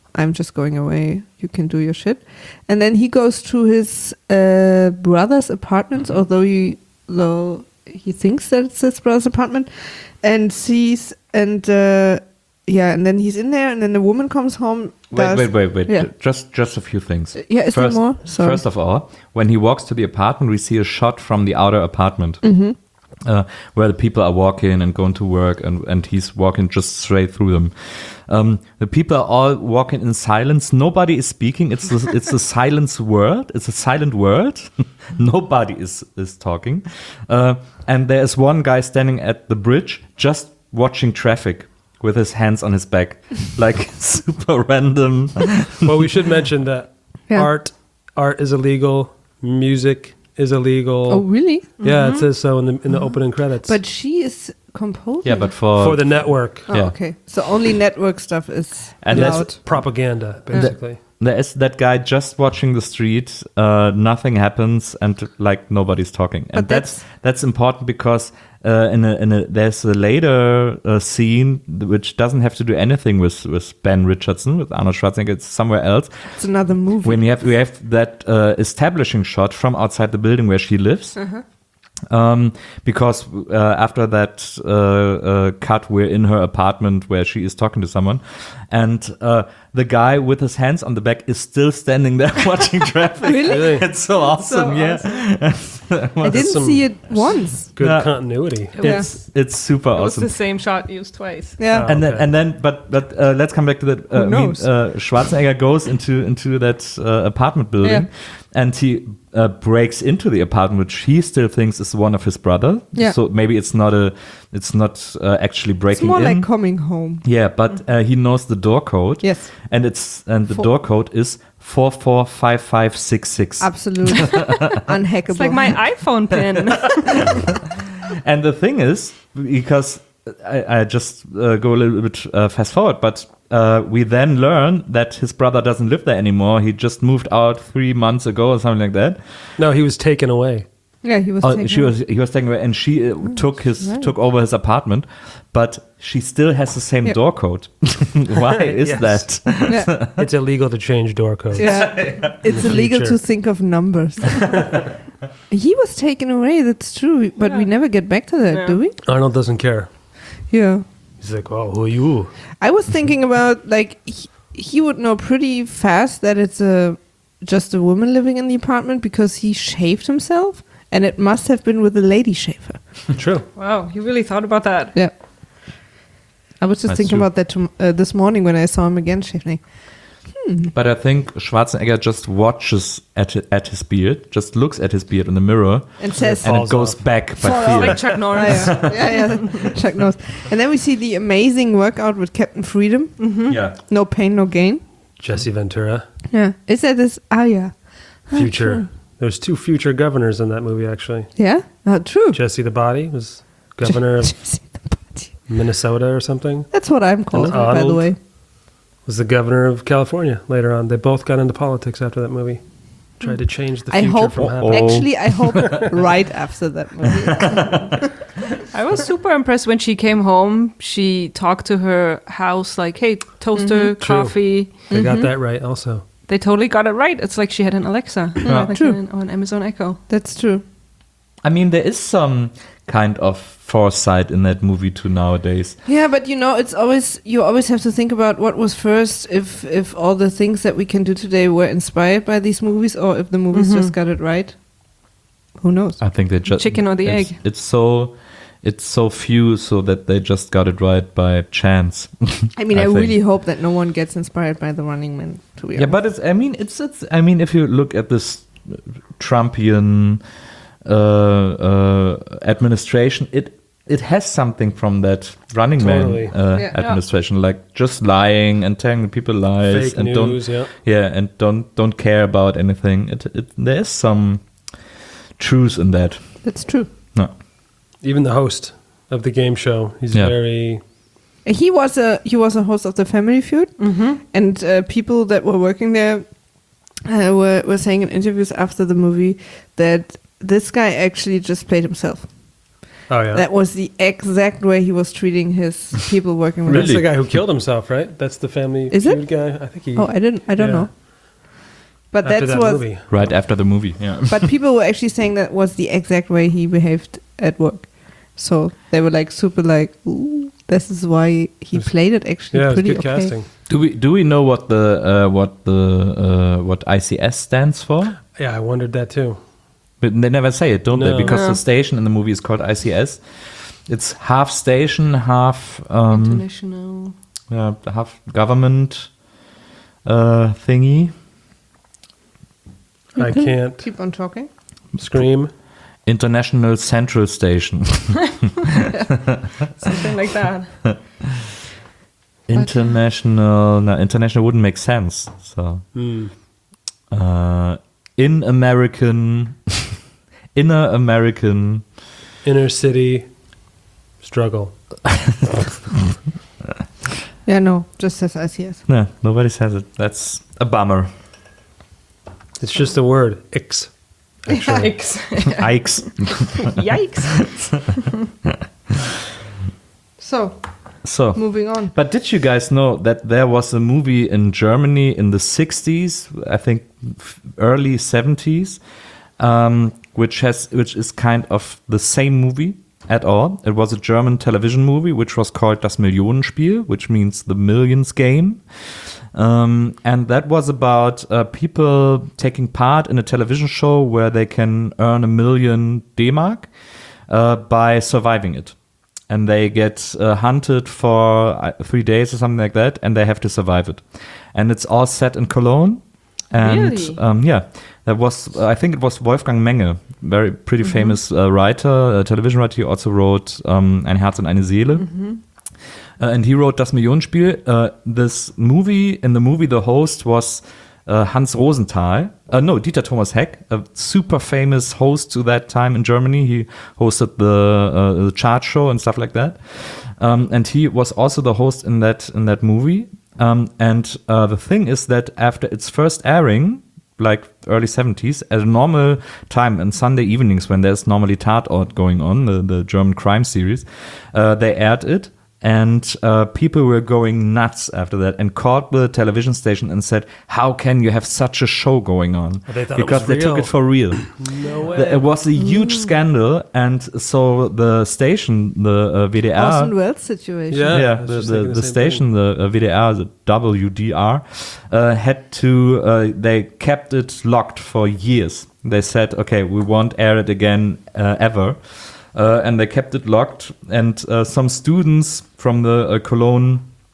I'm just going away. You can do your shit. And then he goes to his brother's apartment, although he thinks that it's his brother's apartment, and sees and then he's in there, and then the woman comes home. Wait. Yeah. Just a few things. Yeah, is there more? Sorry. First of all, when he walks to the apartment, we see a shot from the outer apartment. Where the people are walking and going to work, and he's walking just straight through them. The people are all walking in silence. Nobody is speaking. It's a silence world. It's a silent world. Nobody is talking. And there is one guy standing at the bridge just watching traffic with his hands on his back, like super random. Well, we should mention that Yeah. art is illegal, music is illegal. Oh, really? Yeah, it says so in the opening credits. But she is composing. Yeah, but for the network, Oh, yeah. okay. So only network stuff is And allowed. that's propaganda, basically. there is that guy just watching the street. Nothing happens, and like nobody's talking. And But that's important because there's a later scene which doesn't have to do anything with Ben Richardson, with Arnold Schwarzenegger. It's somewhere else. It's another movie. When we have that establishing shot from outside the building where she lives. Because after that cut, we're in her apartment where she is talking to someone, and the guy with his hands on the back is still standing there watching traffic. Really? It's so awesome, yeah. I didn't some- see it once. Good Yeah. continuity. It's super It was awesome. the same shot used twice. Yeah. Oh. And then, but let's come back to that. Who knows? Schwarzenegger goes into that apartment building, and he breaks into the apartment, which he still thinks is one of his brother. Yeah. So maybe it's not actually It's breaking more in. like coming home. Yeah, but he knows the door code. Yes. And the door code is 445566. Absolutely. Unhackable. It's like my iPhone pin. And the thing is, because I just go a little bit fast forward, but we then learn that his brother doesn't live there anymore. He just moved out 3 months ago or something like that. No, he was taken away. yeah, he was. Oh, taken he was taken away, and she took over his apartment, but she still has the same Yeah. door code. Why is Yes. that? Yeah. It's illegal to change door codes. Yeah. It's the illegal future. to think of numbers. He was taken away, that's true, but we Yeah. never get back to that, Yeah. do we? Arnold doesn't care. Yeah. He's like, "Oh, who are you?" I was thinking about, like, he would know pretty fast that it's just a woman living in the apartment because he shaved himself, and it must have been with a lady shaver. True. Wow, you really thought about that. Yeah. I was just That's thinking true. about that this morning when I saw him again shaving. But I think Schwarzenegger just watches at his beard, just looks at his beard in the mirror, And says, and it Falls goes off. back by Fall fear. off. Like Chuck Oh, Norris. yeah. Chuck Norris. And then we see the amazing workout with Captain Freedom. Yeah. No pain, no gain. Jesse Ventura, Yeah. Is that this? Oh, yeah. future. There's 2 future governors in that movie, actually. Yeah? True. Jesse the Body was governor of Jesse the Body. Minnesota or something. That's what I'm called, by the Arnold. way. Was the governor of California later on. They both got into politics after that movie. Tried to change the I future hope, from happening. actually, I hope right after that movie. I was super impressed when she came home. She talked to her house like, hey, toaster, True. coffee. They got that right also. They totally got it right. It's like she had an Alexa, like True. an Amazon Echo. That's true. I mean, there is some kind of foresight in that movie too nowadays. Yeah, but you always have to think about what was first, if all the things that we can do today were inspired by these movies, or if the movies just got it right. Who knows? I think they just Chicken or the egg. It's so few, so that they just got it right by chance. I mean, I think. really hope that no one gets inspired by The Running Man, to be Yeah, honest. but it's. I mean, if you look at this Trumpian administration, it has something from that Running Totally. Man Yeah. administration, like just lying and telling people lies Fake and news, don't care about anything. There is some truth in that. That's true. No. Even the host of the game show, he's Yeah. very... He was a host of the Family Feud, and people that were working there were saying in interviews after the movie that this guy actually just played himself. Oh yeah. That was the exact way he was treating his people working with That's him. the guy who killed himself, right? That's the Family Is it? Feud guy. I think he. Oh, I don't Yeah. know. But After that that was. movie. Right after the movie, yeah. But people were actually saying that was the exact way he behaved at work. So they were like super like, ooh, this is why he played it actually Yeah, it was pretty good okay. casting. Do we know what what ICS stands for? Yeah, I wondered that too. But they never say it, don't No. they? Because No. the station in the movie is called ICS. It's half station, half International. half government thingy. I can't Keep on talking. scream. International Central Station. Something like that. International wouldn't make sense. So inner American Inner city struggle. Yeah, no, just says ICS. No, nobody says it. That's a bummer. It's just a word. Ix. Yikes. Ikes. Yikes. So, So, moving on. but did you guys know that there was a movie in Germany in the 60s, I think early 70s, which is kind of the same movie at all. It was a German television movie which was called Das Millionenspiel, which means the Millions Game. And that was about people taking part in a television show where they can earn 1 million D-Mark by surviving it. And they get hunted for 3 days or something like that, and they have to survive it. And it's all set in Cologne. And Really? yeah, that was I think it was Wolfgang Menge, very pretty famous writer, television writer. He also wrote Ein Herz und eine Seele. And he wrote Das Millionenspiel. This movie, in the movie, the host was Hans Rosenthal. Dieter Thomas Heck, a super famous host to that time in Germany. He hosted the chart show and stuff like that. And he was also the host in that movie. And the thing is that after its first airing, like early 70s, at a normal time on Sunday evenings when there's normally Tatort going on, the German crime series, they aired it. And people were going nuts after that and called the television station and said, how can you have such a show going on? They thought it Because was they took real. it for real. No way. It was a huge scandal. And so the station, the WDR... Orson Welles situation. Yeah. I Yeah, was just thinking the the same station, the WDR, the WDR, had to, they kept it locked for years. They said, okay, we won't air it again ever. And they kept it locked. And some students from the Cologne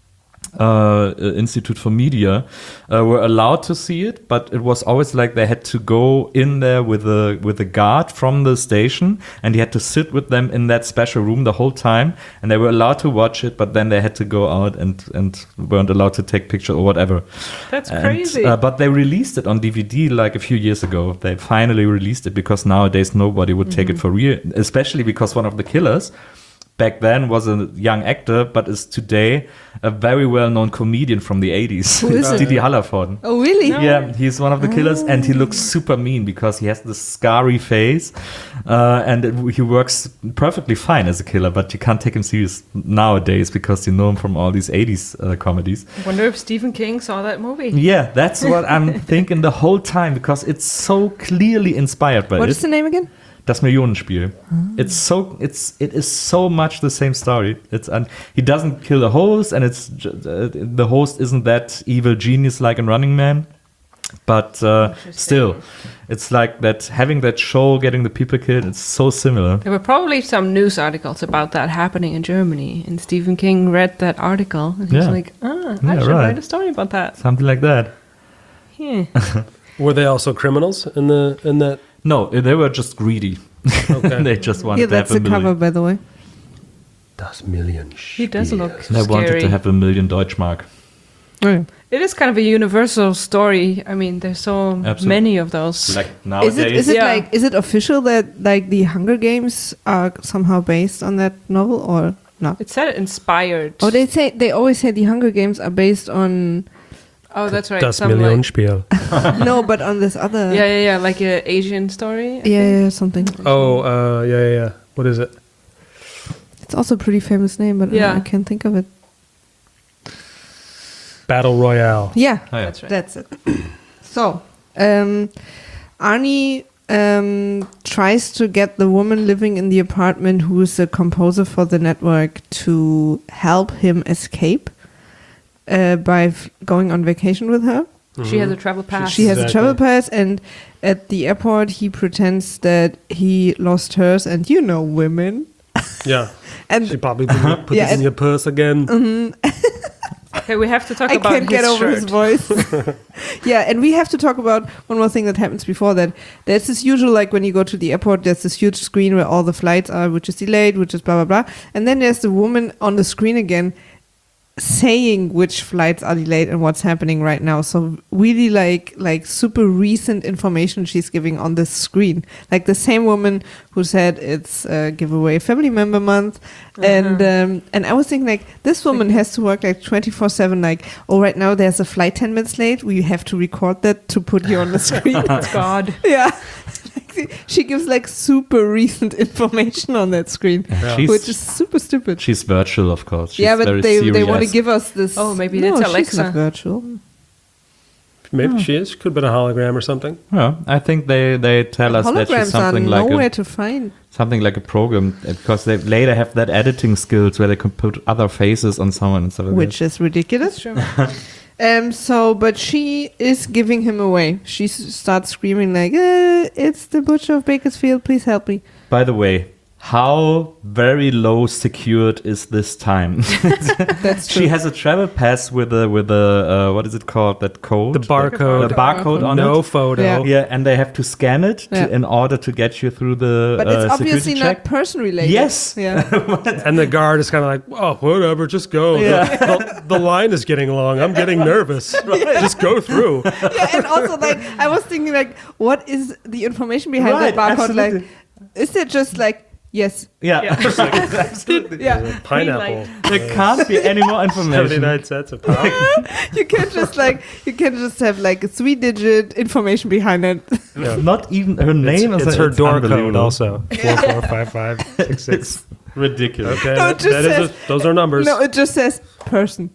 Institute for Media were allowed to see it, but it was always like they had to go in there with a guard from the station, and he had to sit with them in that special room the whole time, and they were allowed to watch it, but then they had to go out and weren't allowed to take pictures or whatever. That's And, crazy. but they released it on DVD like a few years ago. They finally released it because nowadays nobody would take it for real, especially because one of the killers back then was a young actor, but is today a very well-known comedian from the 80s. Who is It's it? Didi Hallervorden. Oh, really? Yeah, he's one of the killers, and he looks super mean because he has this scarry face, and he works perfectly fine as a killer, but you can't take him serious nowadays because you know him from all these 80s comedies. I wonder if Stephen King saw that movie. Yeah, that's what I'm thinking the whole time because it's so clearly inspired by What it. is the name again? Das Millionenspiel. It is so much the same story. He doesn't kill the host, and the host isn't that evil genius like in Running Man, but still, it's like that having that show, getting the people killed. It's so similar. There were probably some news articles about that happening in Germany, and Stephen King read that article, and he's Yeah. like, I Yeah, should right. write a story about that. Something like that. Yeah. Were they also criminals in that? No, they were just greedy. Okay. They just wanted Yeah, to have that's a the million. cover, by the way. Das Million. He does look They wanted scary. to have 1 million Deutschmark. Oh, yeah. It is kind of a universal story. I mean, there's so Absolutely. many of those. Like nowadays. Is it Yeah. official that like the Hunger Games are somehow based on that novel or not? It said inspired. Oh, they always say the Hunger Games are based on Oh, that's right. Das Some, like, Millionenspiel. no, but on this other yeah, like a Asian story. I think. yeah, something. Oh, yeah. What is it? also a pretty famous name, but Yeah. I can't think of it. Battle Royale. Yeah, Oh, yeah. That's right. that's it. So, Arnie tries to get the woman living in the apartment who is the composer for the network to help him escape by going on vacation with her. She has a travel pass. She has a Exactly. travel pass, and at the airport, he pretends that he lost hers, and you know women. Yeah. And She probably put Yeah, this in and- your purse again. Okay, we have to talk I about can't get his over shirt. his voice. Yeah, and we have to talk about one more thing that happens before that. There's this usual, like when you go to the airport, there's this huge screen where all the flights are, which is delayed, which is blah, blah, blah. And then there's the woman on the screen again saying which flights are delayed and what's happening right now. So really like super recent information she's giving on this screen. Like the same woman who said it's giveaway family member month. And I was thinking like this woman has to work like 24/7. Like, oh, right now there's a flight 10 minutes late. We have to record that to put you on the screen. God. Yeah. She gives like super recent information on that screen, She's, which is super stupid. she's virtual, of course. She's Yeah, but very they serious. want to give us this. Oh, maybe no, that's she's Alexa. not virtual. Maybe she is. Could have been a hologram or something. Yeah, I think they tell us that she's Holograms are something nowhere like to find. something like a program because they later have that editing skills where they can put other faces on someone and stuff like Which is ridiculous. But she is giving him away. She starts screaming like, "It's the butcher of Bakersfield! Please help me!" that. By the way, how very low secured is this time? That's true. She has a travel pass with a what is it called? That code, The barcode. the barcode on No it. photo. Yeah. Yeah, and they have to scan it Yeah. in order to get you through the but it's obviously security not check. person related. Yes. Yeah. And the guard is kind of like, oh, whatever, just go. The line is getting long. I'm getting nervous. Just go through. Yeah. And also, like, I was thinking, like, what is the information behind Right, that barcode? absolutely. Like, is it just like, yes? Yeah, Absolutely. Yeah. Pineapple. there can't be any more information. 79 cents a pound. You can't just have like a 3-digit information behind it. Yeah. Not even her name. It's her door code also. 445566. It's ridiculous. Okay, No, it just says- those are numbers. No, it just says person.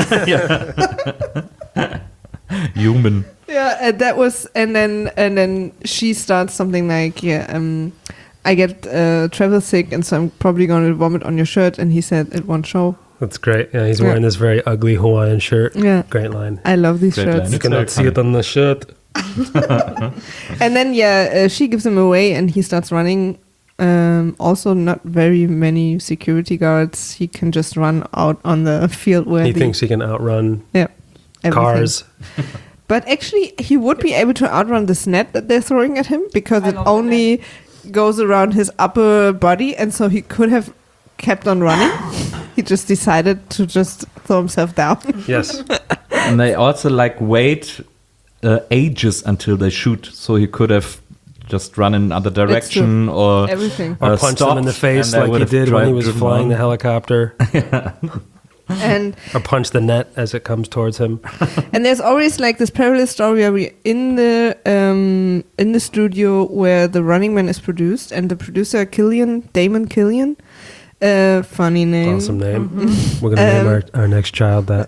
Human. Yeah, and then she starts something like, I get travel sick, and so I'm probably going to vomit on your shirt. And he said it won't show. That's great. Yeah, he's wearing this very ugly Hawaiian shirt. Yeah, Great line. I love these Great shirts. line. You It's cannot very see it on the shirt. And then she gives him away, and he starts running. Also, not very many security guards. He can just run out on the field where He thinks he can outrun everything. cars. But actually, he would be able to outrun this net that they're throwing at him because I it love the only goes around his upper body, and so he could have kept on running. He just decided to just throw himself down. Yes. And they also like wait ages until they shoot, so he could have just run in another direction or Everything. Or punch them in the stopped, face and they like he would have did when he was driven flying on. the helicopter. And Or punch the net as it comes towards him. and there's always like this parallel story where we in the studio where the Running Man is produced, and the producer Damon Killian, funny name, Awesome name. We're going to name our next child that.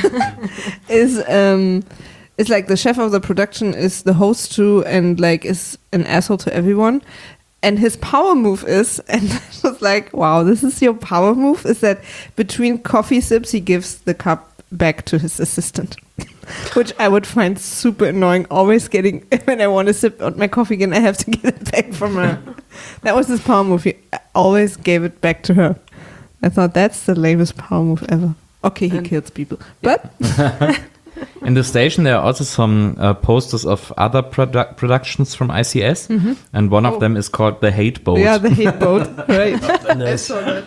is like the chef of the production, is the host too, and like is an asshole to everyone. And his power move is, and I was like, wow, this is your power move, is that between coffee sips, he gives the cup back to his assistant. Which I would find super annoying, always getting, when I want to sip on my coffee again, I have to get it back from her. That was his power move. He always gave it back to her. I thought that's the lamest power move ever. Okay, he kills people. But In the station, there are also some posters of other productions from ICS, and one of them is called The Hate Boat. yeah, the hate boat, right? Nice.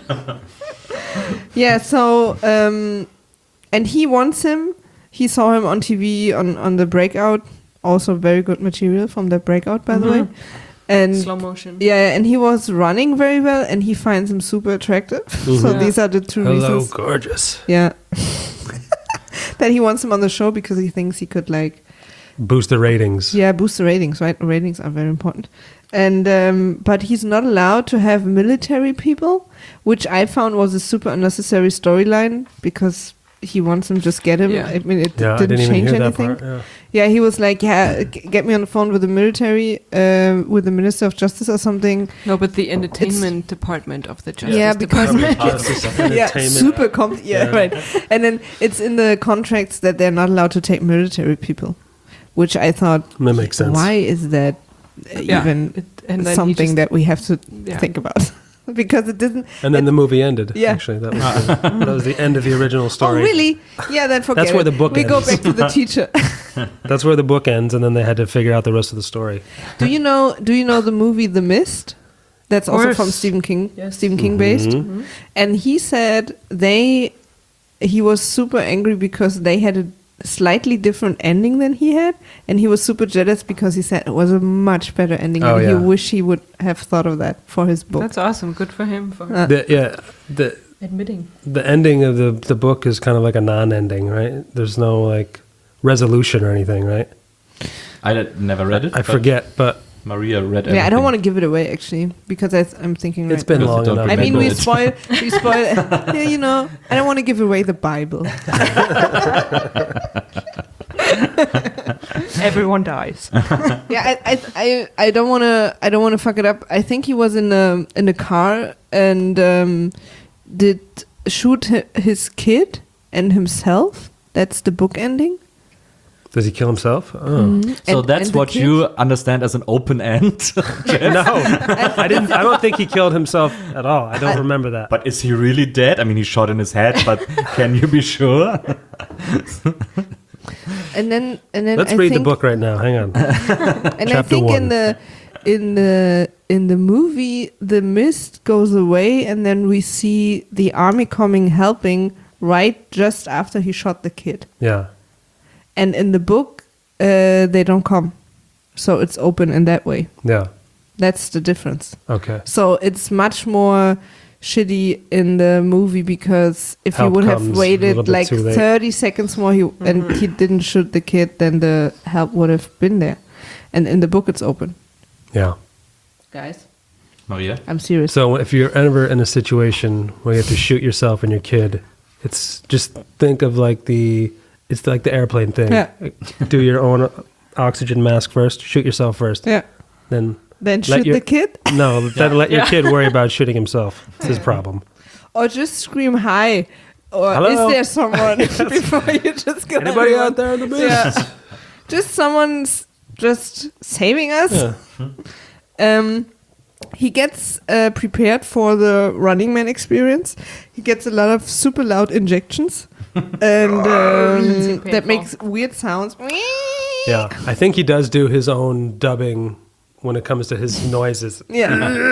Yeah, so, and he wants him. He saw him on TV on the Breakout. Also very good material from the Breakout, by the way. And Slow motion. yeah, and he was running very well, and he finds him super attractive. So Yeah. these are the two Hello, reasons. gorgeous. Yeah. That he wants him on the show because he thinks he could like boost the ratings. Yeah, boost the ratings, right? Ratings are very important. And but he's not allowed to have military people, which I found was a super unnecessary storyline because he wants them to just get him. Yeah. I mean, it Yeah, I didn't didn't even change hear anything. that part. Yeah, he was like, yeah, get me on the phone with the military, with the Minister of Justice or something. No, but the entertainment department of the Justice Yeah, because Yeah. yeah, Entertainment. super yeah, right. And then it's in the contracts that they're not allowed to take military people, which I thought, That makes sense. why is that even and then he something just- that we have to Yeah. think about? Because it didn't. And then the movie ended. Yeah. Actually, that was the end of the original Oh, story. really? Yeah, then forget That's where it. the book We go ends. back to the teacher. That's where the book ends, and then they had to figure out the rest of the story. Do you know the movie The Mist? That's also course. from Stephen King. Yes. Stephen King based. Mhm. And he said he was super angry because they had a slightly different ending than he had, and he was super jealous because he said it was a much better ending, Oh, and yeah. he wish he would have thought of that for his book. That's awesome. Good for him for The admitting. the ending of the book is kind of like a non-ending, right? There's no like resolution or anything, right? never read it. I but forget, but Maria read everything. Yeah, I don't want to give it away actually because I'm thinking it's right been Because long you don't enough. I mean, remember we it. spoil. Yeah, I don't want to give away the Bible. Everyone dies. Yeah, I don't want to fuck it up. I think he was in a car and did shoot his kid and himself. That's the book ending. Does he kill himself? Oh. So And- that's and the what kid? you understand as an open end. No, I didn't. I don't think he killed himself at all. I don't remember that. But is he really dead? I mean, he shot in his head, but can you be sure? And then Let's I read the think, book right now. Hang on. And I Chapter think one. in the movie, the mist goes away, and then we see the army coming helping right just after he shot the kid. Yeah. And in the book, they don't come, so it's open in that way. Yeah. That's the difference. Okay. So it's much more shitty in the movie because if Help he would have comes a waited little bit like too late. 30 seconds more and he didn't shoot the kid, then the help would have been there. And in the book, it's open. Yeah. Guys, Maria? I'm serious. So if you're ever in a situation where you have to shoot yourself and your kid, it's just think of it's like the airplane thing. Yeah. Do your own oxygen mask first. Shoot yourself first. Yeah. Then Then let shoot your- the kid no. Then let your kid worry about shooting himself. It's his problem. or just scream hi. Or Hello? is there someone before you just go? Anybody out there in the mist? Yeah. Just someone's just saving us. Yeah. He gets prepared for the Running Man experience. He gets a lot of super loud injections, and that painful. makes weird sounds. Yeah. I think he does do his own dubbing when it comes to his noises. Yeah.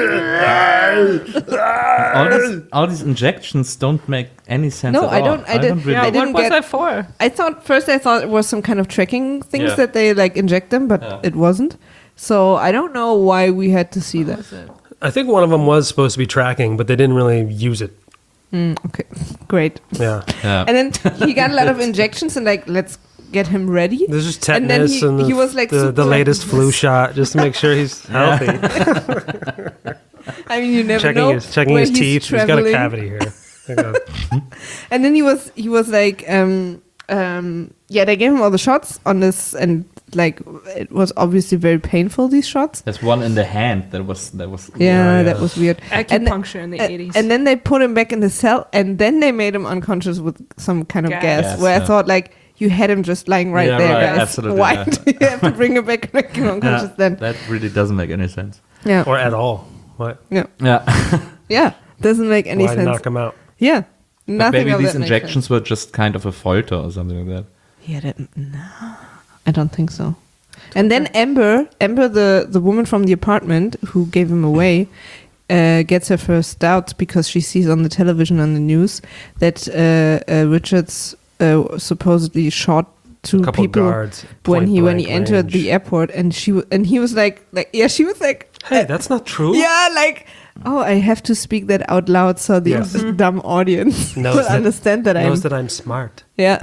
All these injections don't make any sense No, at I all. don't- I didn't- really. Yeah, I what didn't was get- that for? I thought it was some kind of tracking things Yeah. that they like inject them, but Yeah. it wasn't. So I don't know why we had to see that. I think one of them was supposed to be tracking, but they didn't really use it. Okay, great. Yeah. Yeah. And then he got a lot of injections and like, let's get him ready. There's just And then tetanus and, he was like the super- latest flu shot just to make sure he's healthy. I mean, you never know. checking where his he's teeth. He's got a traveling. cavity here. And then he was like, yeah, they gave him all the shots on this, and like it was obviously very painful. These shots. There's one in the hand that was. Yeah, yeah. that was weird. Acupuncture in the 80s. And then they put him back in the cell, and then they made him unconscious with some kind of Gas. gas. Gas, where I yeah. thought like you had him just lying right Yeah, there, right, guys. absolutely, Why yeah. do you have to bring him back and make him unconscious then? That really doesn't make any sense. Yeah, Or at all. What? Yeah. yeah, doesn't make any Why sense. knock him out? Yeah, But nothing. maybe of these that makes injections were just kind of a folter or something like that. sense. Yeah, no, I don't think so. And then Amber, the woman from the apartment who gave him away, gets her first doubts because she sees on the television on the news that Richards supposedly shot two A couple people guards. when he point-blank entered range. the airport, and he was like she was like, Hey, that's not true. yeah, like, oh, I have to speak that out loud so the Yes. dumb audience Knows will that- understand that Knows I'm that I'm smart. yeah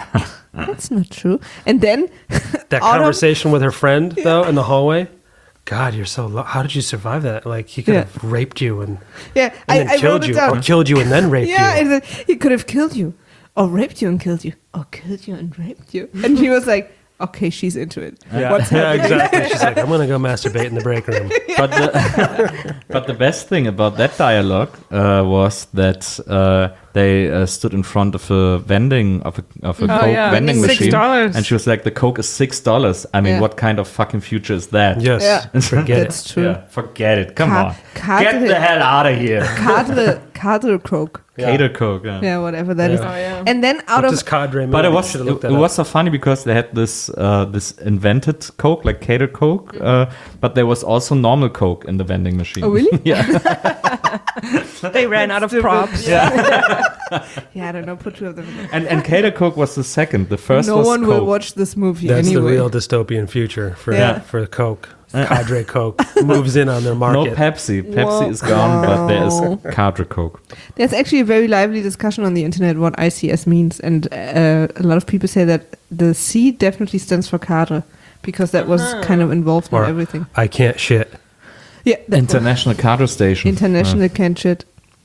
That's not true. And then That out of- conversation with her friend, though, in the hallway. God, you're so low. How did you survive that? Like, he could have raped you and yeah, then I killed wrote you. it down. Or killed you and then raped Yeah, you. and then he could have killed you, or raped you and killed you, or killed you and raped you. And he was like, "Okay, she's into it. What's Yeah, happening?" exactly. She's like, I'm going to go masturbate in the break room. But the best thing about that dialogue was that they stood in front of a vending of a Coke yeah. vending machine, $6. and she was like, "The Coke is $6." I mean, Yeah. what kind of fucking future is that? Yes. Yeah. Forget That's it. true. Yeah, forget it. Come Ca- on, Cadre- get the hell out of here. Cadre Coke. Cater Coke. Yeah. Yeah, whatever that is. Oh, yeah. And then out What of does cadre mean? But it I was should've looked that it up. was so funny because they had this this invented Coke, like Cater Coke, but there was also normal Coke in the vending machine. Oh, really? Yeah. They ran out of Stupid. props. Yeah, I don't know, put two of them in there. And Cater Coke was the second. The first No was one Coke. will watch this movie That's anyway. the real dystopian future for Yeah. for Coke. Cadre Coke moves in on their No market. Pepsi. Pepsi Wow. is gone, but there Wow. is Cadre Coke. There's actually a very lively discussion on the internet what ICS means, and a lot of people say that the C definitely stands for cadre because that was kind of involved in Or everything. I can't shit. Yeah, that International Cadre Station. international can't shit.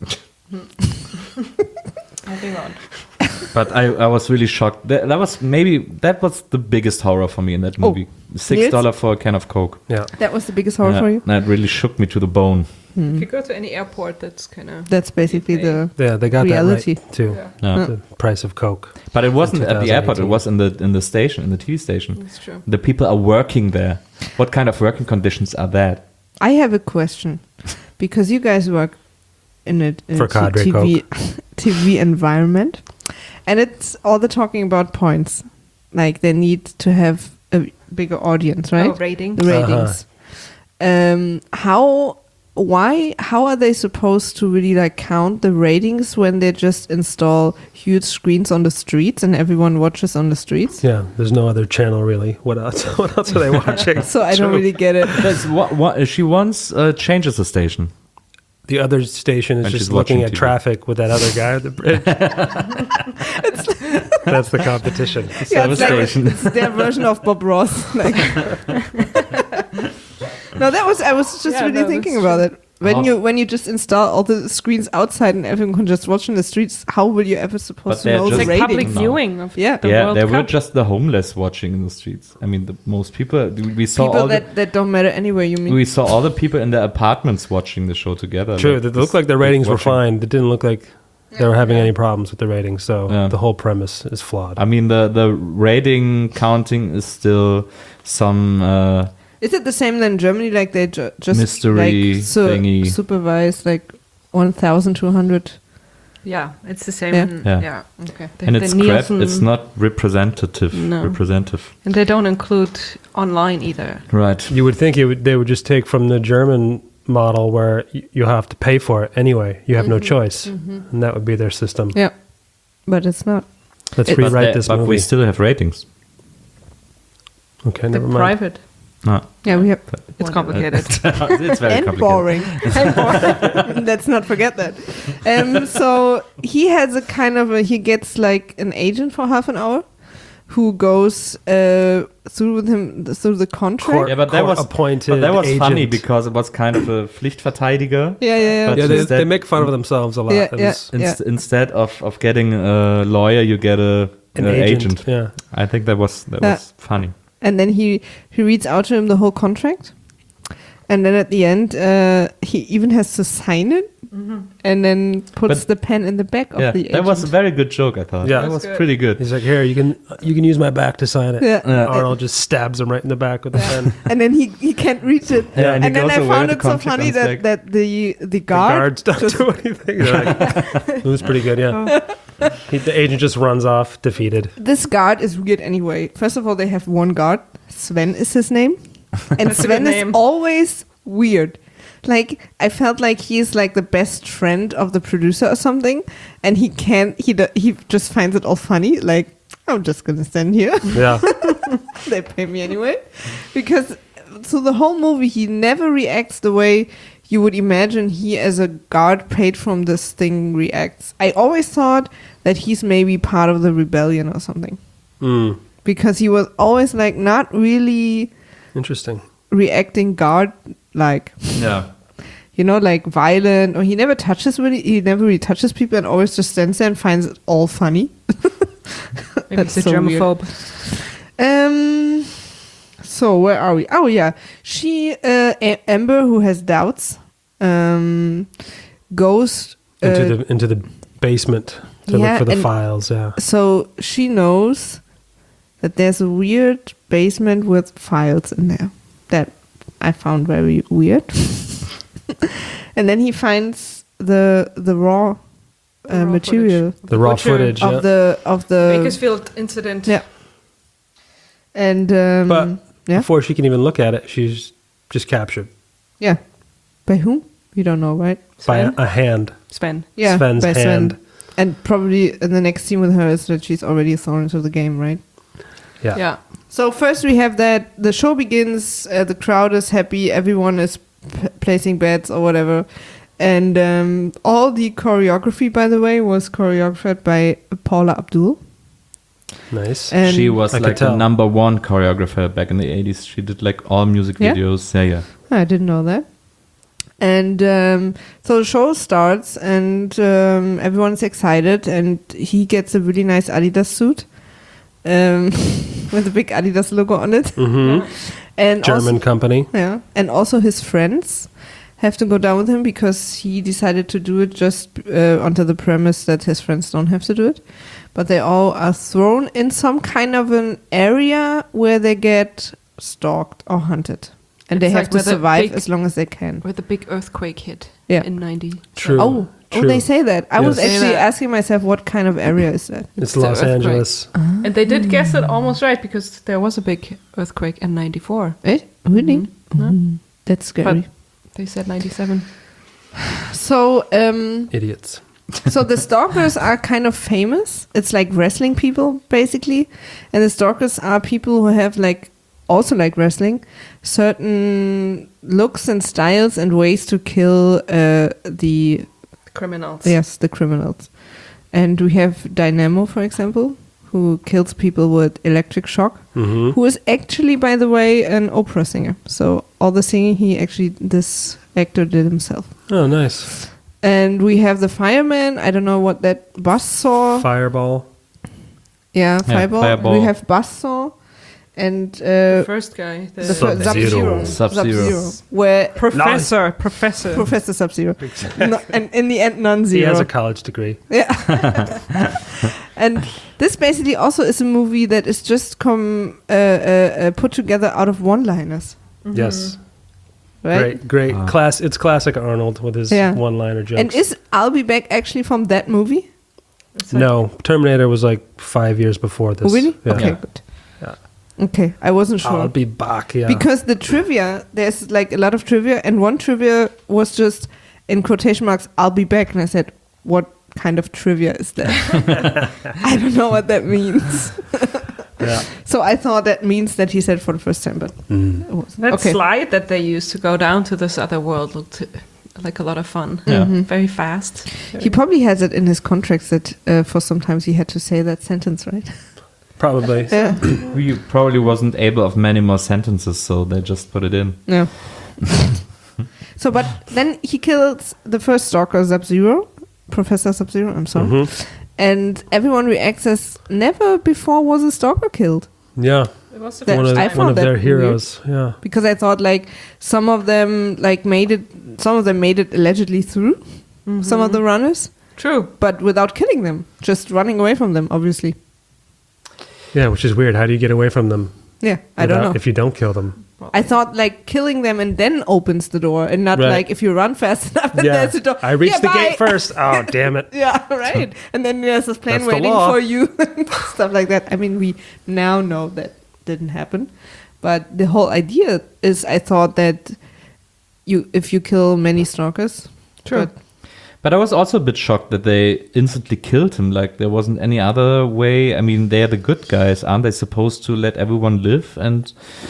Moving on. But I was really shocked. That was the biggest horror for me in that Oh, movie. $6 for a can of Coke. Yeah. That was the biggest horror Yeah, for you. that really shook me to the bone. If you go to any airport, that's kind of That's basically the Yeah, they got Reality. that right too. yeah, Yeah. The price of Coke. But it wasn't at the airport. It 2018. was in the station, in the TV station. that's true. The people are working there. What kind of working conditions are that? I have a question because you guys work in a For Cadre TV TV environment, and it's all the talking about points, like they need to have a bigger audience, right? Oh, rating. The ratings. How are they supposed to really like count the ratings when they just install huge screens on the streets and everyone watches on the streets? Yeah, there's no other channel really. What else? What else are they watching? So I don't really get it. That's what she once changes the station. The other station is And just she's looking watching at TV. traffic with that other guy at the bridge. That's the competition. Yeah, Service it's, like, station. it's their version of Bob Ross. Like. No, I was just Yeah, really no, thinking that's about it. How- When you just install all the screens outside and everyone can just watch in the streets, how will you ever But supposed to they're know just- the It's like public ratings? No. viewing of Yeah. the Yeah, World there were Cup. just the homeless watching in the streets. I mean, the most people we saw People all that don't matter anyway. You mean? we saw all the people in their apartments watching the show together. True. Like, It looked like the ratings were watching. fine. It didn't look like they were having any problems with the ratings. So Yeah. the whole premise is flawed. I mean, the rating counting is still some. Is it the same than in Germany? Like they just Mystery like, thingy. supervise like 1,200. Yeah, it's the same. Yeah. in- Yeah. yeah. Okay. They And have it's the crap. Nielsen- It's not representative. No. Representative. And they don't include online either. Right. You would think they would just take from the German model where you have to pay for it anyway. You have no choice. And that would be their system. Yeah, but it's not. Let's It- rewrite this but movie. we still have ratings. Okay, The never mind. private. No. Yeah, we have. It's complicated. It's very And complicated. boring. Let's not forget that. So he has a kind of he gets like an agent for half an hour who goes through with him through the contract. Court- Yeah, but that was appointed But that was funny agent. because it was kind of a Pflichtverteidiger. Yeah. But Yeah, they instead- make fun of themselves a lot. Yeah, It yeah. was Instead of getting a lawyer, you get an a agent. Yeah. I think that was funny. And then he reads out to him the whole contract, and then at the end he even has to sign it, and then puts But- the pen in the back of Yeah, the agent. that was a very good joke. I thought. Yeah. that That's was good. pretty good. He's like, here, you can use my back to sign it. Yeah. Yeah. Arnold just stabs him right in the back with the pen. And then he can't reach it. Yeah, and he then goes I away found with it the so contract funny on his leg. that the The guard guards don't do anything. They're like, it was pretty good, yeah. The agent just runs off, defeated. This guard is weird anyway. First of all, they have one guard. Sven is his name. And That's a Sven good is name. always weird. Like, I felt like he's like the best friend of the producer or something. And he just finds it all funny. Like, I'm just going to stand here. Yeah. They pay me anyway. Because through the whole movie, he never reacts the way you would imagine he as a guard paid from this thing reacts. I always thought that he's maybe part of the rebellion or something. because he was always like not really Interesting. reacting guard like. Yeah. You know, like violent, or he never really touches people and always just stands there and finds it all funny. Maybe That's he's a so weird. germaphobe. So where are we? Oh yeah, she Amber, who has doubts, goes Into the basement to yeah, look for the and- files. Yeah. So she knows that there's a weird basement with files in there that I found very weird. And then he finds the raw raw material The raw butcher footage. of Yeah. the Bakersfield incident. yeah. And But yeah, before she can even look at it, she's just captured yeah. By whom? You don't know, right? by Sven? a hand. Sven. Yeah, Sven's by Sven. hand. And probably in the next scene with her is that she's already thrown into the game, right? Yeah. Yeah. So first we have that the show begins, the crowd is happy, everyone is placing bets or whatever. And all the choreography, by the way, was choreographed by Paula Abdul. Nice. And She was I could like the tell. #1 choreographer back in the 80s. She did like all music Yeah? videos. Yeah. I didn't know that. And so the show starts and everyone's excited and he gets a really nice Adidas suit with a big Adidas logo on it. Hmm. And German company. Yeah, and also his friends have to go down with him because he decided to do it just under the premise that his friends don't have to do it. But they all are thrown in some kind of an area where they get stalked or hunted. And they It's have like to where the survive big- as long as they can. Where the big earthquake hit Yeah. in 90. True. Oh, True. they say that. I was Yes. actually Say that. asking myself, what kind of area is that? It's the Los earthquake. Angeles. And they did guess it almost right because there was a big earthquake in 94. Eh? Really? Yeah. That's scary. But they said 97. So, Idiots. so the stalkers are kind of famous. It's like wrestling people, basically. And the stalkers are people who have like, also like wrestling, certain looks and styles and ways to kill the criminals. And we have Dynamo, for example, who kills people with electric shock, Hmm. who is actually, by the way, an opera singer. So all the singing this actor did himself. Oh, nice. And we have the fireman. I don't know what that buzzsaw. Fireball. Yeah, Yeah, fireball. Fireball. We have buzzsaw and The first guy. The Sub-Zero. Sub-Zero. where Professor Sub-Zero. No, and in the end, He non-zero. has a college degree. Yeah. And this basically also is a movie that is just put together out of one-liners, Yes. right? Great. Wow. It's classic Arnold with his Yeah. one-liner jokes. And is I'll Be Back actually from that movie? No, Terminator was like 5 years before this. Oh, really? Yeah. Okay, Yeah. good. Yeah. Okay, I wasn't sure. I'll be back. Yeah. Because the trivia, there's like a lot of trivia, and one trivia was just in quotation marks, I'll be back. And I said, what kind of trivia is that? I don't know what that means. yeah. So I thought that means that he said for the first time, but it wasn't. That Okay. slide that they used to go down to this other world looked like a lot of fun. Yeah. Very fast. He probably has it in his contracts that for sometimes he had to say that sentence, right? Probably. Yeah. We probably wasn't able of many more sentences, so they just put it in. Yeah. So, but then he kills the first stalker, Sub-Zero, Professor Sub-Zero, I'm sorry. Mhm. And everyone reacts as never before was a stalker killed. Yeah. It was the That- One of, I first found one of that their weird. heroes. Yeah. Because I thought like some of them made it allegedly through, some of the runners, True. but without killing them, just running away from them, obviously. Yeah, which is weird. How do you get away from them? Yeah, I don't without- know. If you don't kill them. I thought like killing them and then opens the door, and not Right. like if you run fast enough and Yeah. there's a door. I reached Yeah, the gate bye. first. Oh, damn it. Yeah, right. And then there's this plane That's the waiting law. for you, stuff like that. I mean, we now know that didn't happen, but the whole idea is, I thought that if you kill many stalkers, True. But I was also a bit shocked that they instantly killed him. Like there wasn't any other way. I mean, they're the good guys, aren't they supposed to let everyone live? And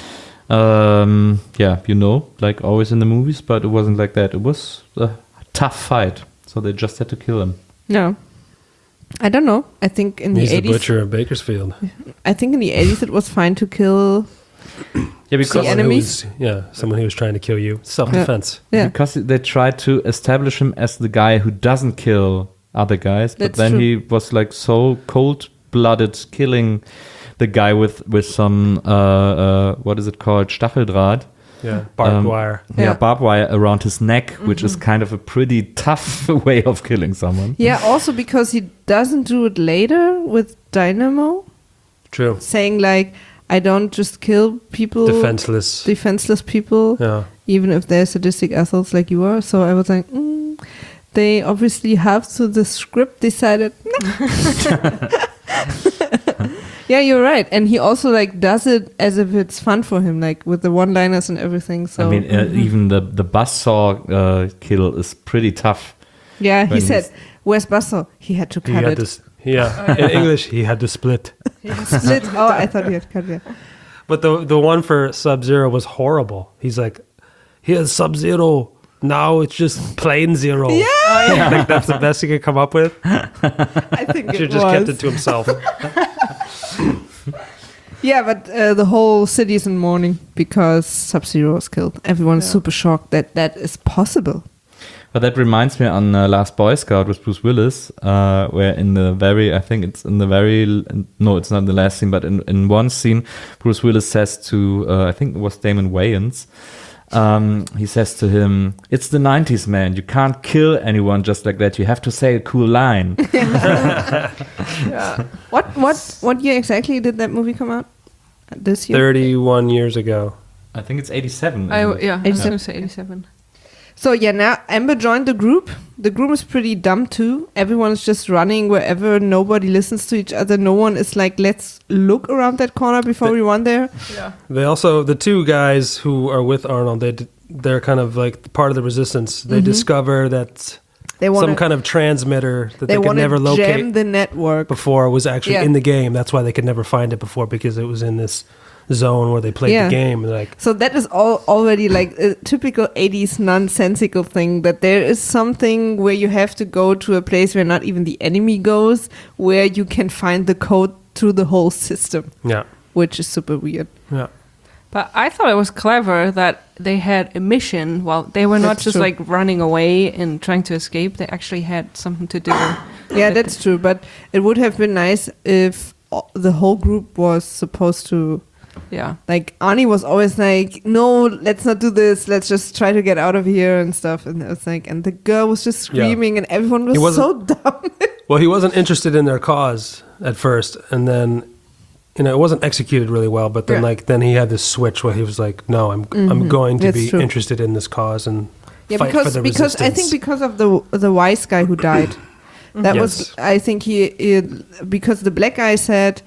yeah, like always in the movies. But it wasn't like that. It was a tough fight, so they just had to kill him. no. I don't know. I think in He's the the 80s, butcher of Bakersfield. I think in the 80s it was fine to kill. Yeah, because The enemies? Someone who was trying to kill you. Self-defense. Yeah, because they tried to establish him as the guy who doesn't kill other guys, but That's then true. he was like so cold-blooded, killing the guy with some what is it called, Stacheldraht. Yeah. Barbed wire. Yeah, Yeah. barbed wire around his neck, which is kind of a pretty tough way of killing someone. yeah. Also because he doesn't do it later with Dynamo, True. saying like, "I don't just kill people, defenseless people, Yeah. even if they're sadistic assholes like you are." So I was like, they obviously have to the script decided. Yeah, you're right, and he also like does it as if it's fun for him, like with the one-liners and everything. So I mean, even the buzzsaw kill is pretty tough. yeah, he when said, he's- "Where's Buster?" He had to He cut had it. this. Yeah. In English, he had to split. Split. Oh, I thought he had cut it. But the one for Sub-Zero was horrible. He's like, here's Sub-Zero. Now it's just plain zero. Yeah, I think that's the best he could come up with. I think Should it have just kept was. it to himself. Yeah, but the whole city's in mourning because Sub-Zero was killed. Everyone's super shocked that that is possible. But that reminds me on Last Boy Scout with Bruce Willis, where in the very, I think it's in the very, no, it's not in the last scene, but in one scene, Bruce Willis says to, I think it was Damon Wayans, he says to him, "It's the 90s, man. You can't kill anyone just like that. You have to say a cool line." What year exactly did that movie come out? This year. 31 years ago. I think it's 87. I isn't it? was 87. going to say 87. So yeah, now Amber joined the group. The group is pretty dumb too. Everyone's just running wherever. Nobody listens to each other. No one is like, let's look around that corner before we run there. Yeah. They also, the two guys who are with Arnold, they're kind of like part of the resistance. They discover that They want some kind of transmitter that they could want never to locate jam the network. before was actually Yeah. in the game. That's why they could never find it before, because it was in this zone where they played Yeah. the game. And like, So that is already like a typical 80s nonsensical thing, that there is something where you have to go to a place where not even the enemy goes, where you can find the code through the whole system, yeah, which is super weird. yeah. But I thought it was clever that they had a mission. Well, they were not That's just true. like running away and trying to escape. They actually had something to do. Yeah, that's true. But it would have been nice if the whole group was supposed to, Yeah. like, Arnie was always like, no, let's not do this. Let's just try to get out of here and stuff. And it was like, and the girl was just Yeah. screaming and everyone He was so wasn't- dumb. Well, he wasn't interested in their cause at first, and then, you know, it wasn't executed really well. But then, Yeah. then he had this switch where he was like, "No, I'm going to That's be true. interested in this cause and Yeah, fight for the because I think resistance." because of the wise guy who died, that was Yes. I think he because the black guy said,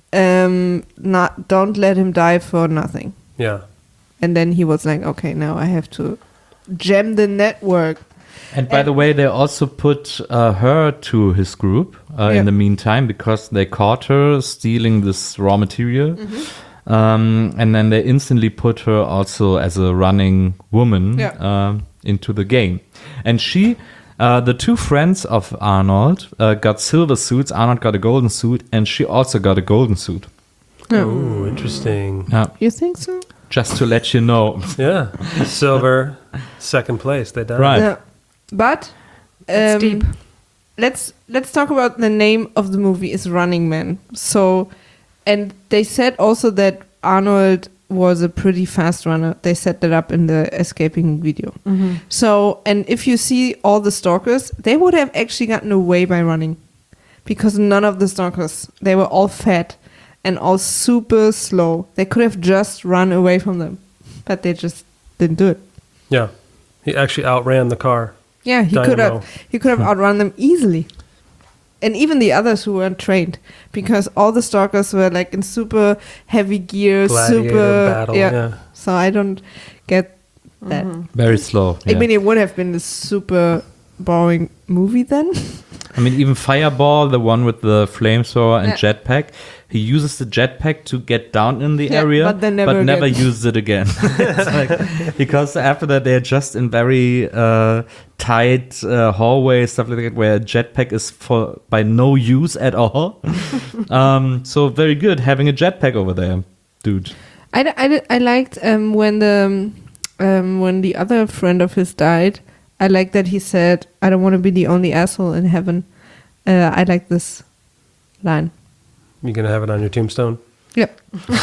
not don't let him die for nothing, Yeah, and then he was like, okay, now I have to jam the network. And by the way, they also put her to his group Yeah. in the meantime, because they caught her stealing this raw material. And then they instantly put her also as a running woman into the game. And she, the two friends of Arnold got silver suits. Arnold got a golden suit, and she also got a golden suit. oh, interesting. You think so? Just to let you know. Yeah, silver, second place. They died. Right. Yeah. But That's deep. let's talk about the name of the movie is Running Man. So, and they said also that Arnold was a pretty fast runner. They set that up in the escaping video. So, and if you see all the stalkers, they would have actually gotten away by running, because none of the stalkers, they were all fat and all super slow. They could have just run away from them, but they just didn't do it. Yeah, he actually outran the car. Yeah, he Dynamo. could have outrun them easily. And even the others who weren't trained, because all the stalkers were like in super heavy gear, Gladiator super battle. Yeah. So I don't get that. Very slow. I mean, it would have been a super boring movie then. I mean, even Fireball, the one with the flamethrower and Yeah. jetpack, he uses the jetpack to get down in the Yeah, area, but then never again. uses it again. It's like, because after that, they're just in very tight hallways, stuff like that, where a jetpack is by no use at all. So very good having a jetpack over there, dude. I liked when the other friend of his died. I liked that he said, "I don't want to be the only asshole in heaven." I like this line. You're going to have it on your tombstone? Yep.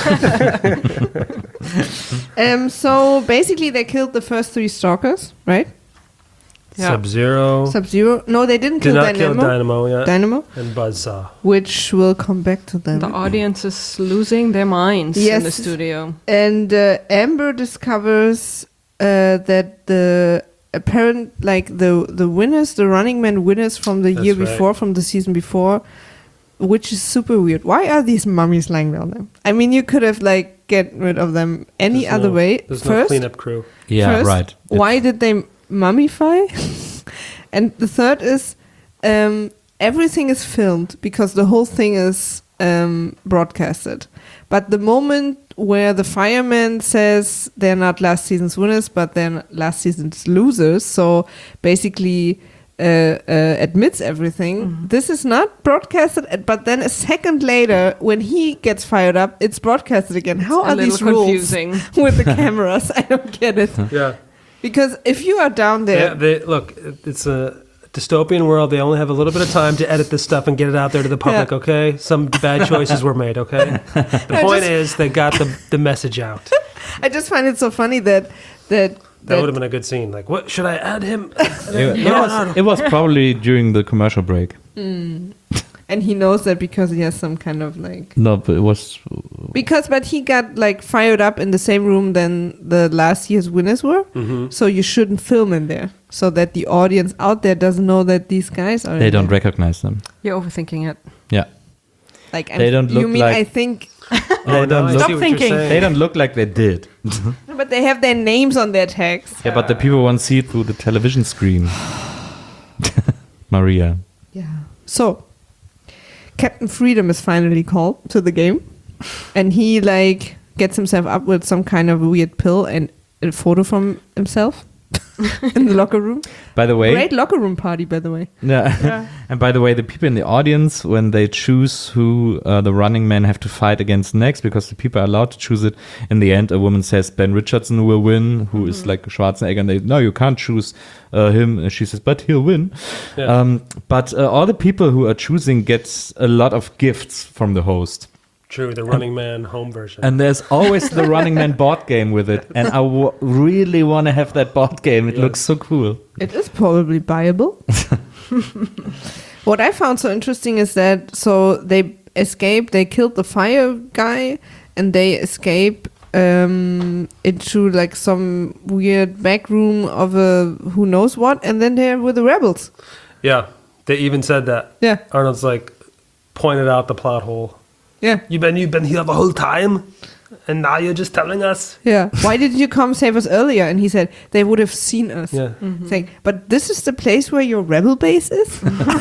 So basically, they killed the first 3 stalkers, right? Yeah. Sub-Zero. Sub-Zero. No, they didn't Did kill not kill Dynamo, yeah. Dynamo, And Buzzsaw. which will come back to them. The audience is losing their minds in the Yes. studio. And Amber discovers that the winners, the Running Man winners from the That's year right. before, from the season before, which is super weird. Why are these mummies lying down there? I mean, you could have get rid of them any There's other no- way. There's no First, cleanup crew. Yeah, First, right. why did they mummify? And the third is everything is filmed because the whole thing is broadcasted. But the moment where the fireman says they're not last season's winners, but they're last season's losers, so basically admits everything, this is not broadcasted. But then a second later, when he gets fired up, it's broadcasted again. How A are little these rules confusing. with the cameras? I don't get it. Yeah. Because if you are down there, Look, it's a dystopian world. They only have a little bit of time to edit this stuff and get it out there to the public, Yeah. okay? Some bad choices were made, okay? The point is they got the message out. I just find it so funny that That would have been a good scene. Like, what, should I add him? It was probably during the commercial break. and he knows that because he has some kind of No, but it was. but he got fired up in the same room than the last year's winners were. Mm-hmm. So you shouldn't film in there, so that the audience out there doesn't know that these guys are. They in don't there. recognize them. You're overthinking it. Yeah. They don't You look mean like- I think? They don't I look. see what you're thinking. saying. They don't look like they did. No, but they have their names on their tags. Yeah, but the people won't see it through the television screen. Maria. Yeah. So, Captain Freedom is finally called to the game, and he gets himself up with some kind of weird pill and a photo from himself in the locker room. By the way, Great locker room party, by the way. yeah. And by the way, the people in the audience, when they choose who the running men have to fight against next, because the people are allowed to choose it, in the end, a woman says Ben Richardson will win, who is like Schwarzenegger, and they, no, you can't choose him. And she says, but he'll win. Yeah. But all the people who are choosing get a lot of gifts from the host. True, the Running Man home version. And there's always the Running Man board game with it. And I really want to have that board game. It looks so cool. It is probably buyable. What I found so interesting is that they escaped, they killed the fire guy, and they escape into some weird back room of a who knows what, and then they're with the rebels. Yeah, they even said that. Yeah, Arnold's pointed out the plot hole. yeah, You've been here the whole time, and now you're just telling us. yeah. Why didn't you come save us earlier? And he said they would have seen us. Yeah, Saying, but this is the place where your rebel base is.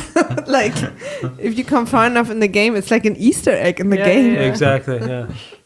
If you come far enough in the game, it's like an Easter egg in the Yeah, game. yeah. exactly. Yeah,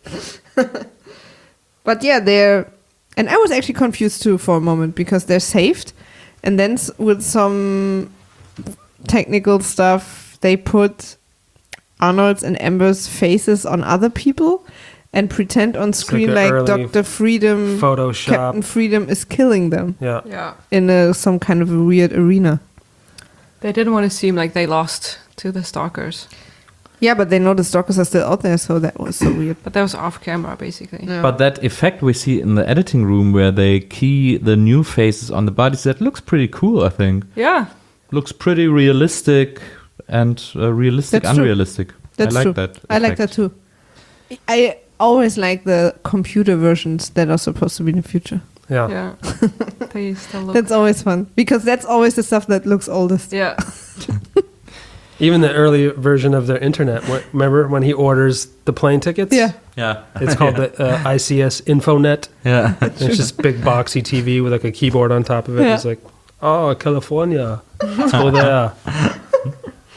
But yeah, they're, and I was actually confused too for a moment because they're saved, and then with some technical stuff, they put Arnold's and Amber's faces on other people and pretend on screen like like, a early Dr. Freedom, Photoshop. Captain Freedom is killing them Yeah, Yeah. in some kind of a weird arena. They didn't want to seem like they lost to the stalkers. Yeah, but they know the stalkers are still out there, so that was so weird. But that was off camera, basically. Yeah. But that effect we see in the editing room where they key the new faces on the bodies, that looks pretty cool, I think. Yeah. Looks pretty realistic and realistic, That's true. unrealistic. That's I like true. that. I like that effect. too. I always like the computer versions that are supposed to be in the future. yeah. Yeah. They still look. That's always fun because that's always the stuff that looks oldest. Yeah. Even the early version of their internet. Remember when he orders the plane tickets? Yeah. Yeah. It's called the ICS Infonet. Yeah. It's just big boxy TV with a keyboard on top of it. Yeah. It's like, oh, California. Let's go there.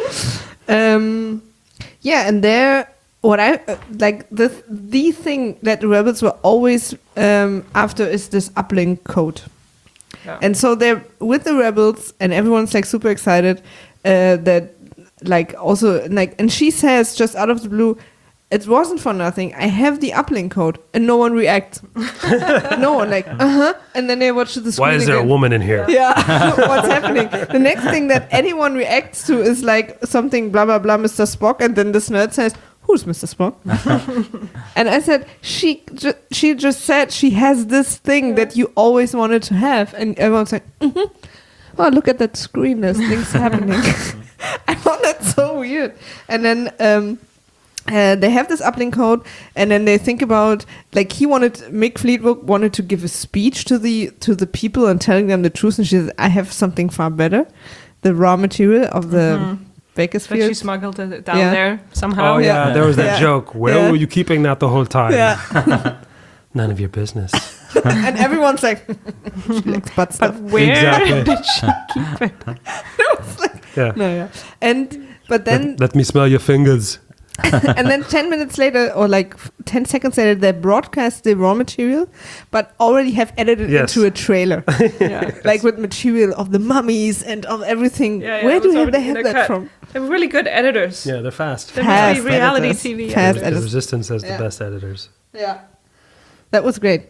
Yeah, and there, what I like the thing that the rebels were always after is this uplink code. Yeah. And so they're with the rebels, and everyone's like super excited that like also like, and she says just out of the blue, it wasn't for nothing. I have the uplink code, and no one reacts. No one like and then they watch the screen. Why is there a again. woman in here? Yeah, what's happening? The next thing that anyone reacts to is like something blah blah blah, Mr. Spock, and then this nerd says, "Who's Mr. Spock?" And I said, she just said she has this thing that you always wanted to have, and everyone's like, "Oh, look at that screen! There's things happening." I found that so weird. And then they have this uplink code, and then they think about like Mick Fleetwood wanted to give a speech to the people and telling them the truth, and she said, "I have something far better, the raw material of the But she Bakersfield." smuggled it down Yeah. there somehow. Oh yeah, Yeah. there was that Yeah. joke. Where Yeah. were you keeping that the whole time? Yeah, None of your business. and everyone's like, she likes butt stuff. But where Exactly. did she keep it? Yeah. No, yeah, but then Let me smell your fingers. and then 10 minutes later, or like 10 seconds later, they broadcast the raw material, but already have edited Yes. into a trailer, Yeah. like with material of the mummies and of everything. Yeah, Where it do was they already have in a that cut. from? They're really good editors. Yeah, they're fast. They must be Fast reality editors. TV Fast editors. The editors. Resistance has Yeah. the best editors. Yeah, that was great.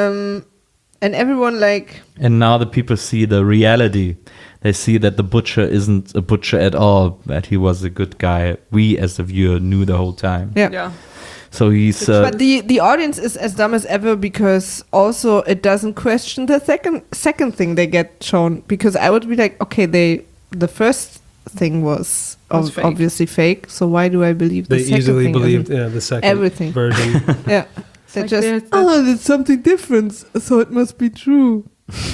And everyone like, And now the people see the reality. They see that the butcher isn't a butcher at all, that he was a good guy. We, as the viewer, knew the whole time. yeah. Yeah. So he's... But the audience is as dumb as ever, because also it doesn't question the second thing they get shown, because I would be like, okay, the first thing was fake. obviously fake, so why do I believe the They second easily thing believed isn't? the second Everything. version. Yeah, they like just there's there's something different, so it must be true.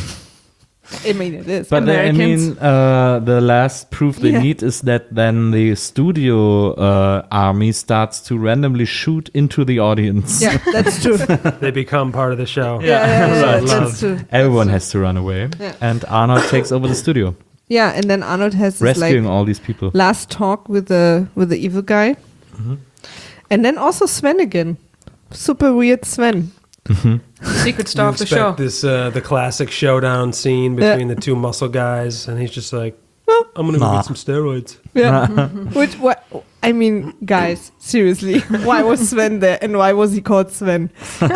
I mean, it is. But I Americans. mean, the last proof they Yeah. need is that then the studio army starts to randomly shoot into the audience. Yeah, that's true. They become part of the show. Right. that's true. Everyone has to run away. Yeah. And Arnold takes over the studio, Yeah, and then Arnold has this rescuing like all these people. last talk with the evil guy, and then also Sven again, super weird Sven. Secret You star of the expect show. this the classic showdown scene between the two muscle guys, and he's just like, "I'm gonna go Nah. get some steroids." Yeah. What? I mean, guys, seriously, why was Sven there, and why was he called Sven?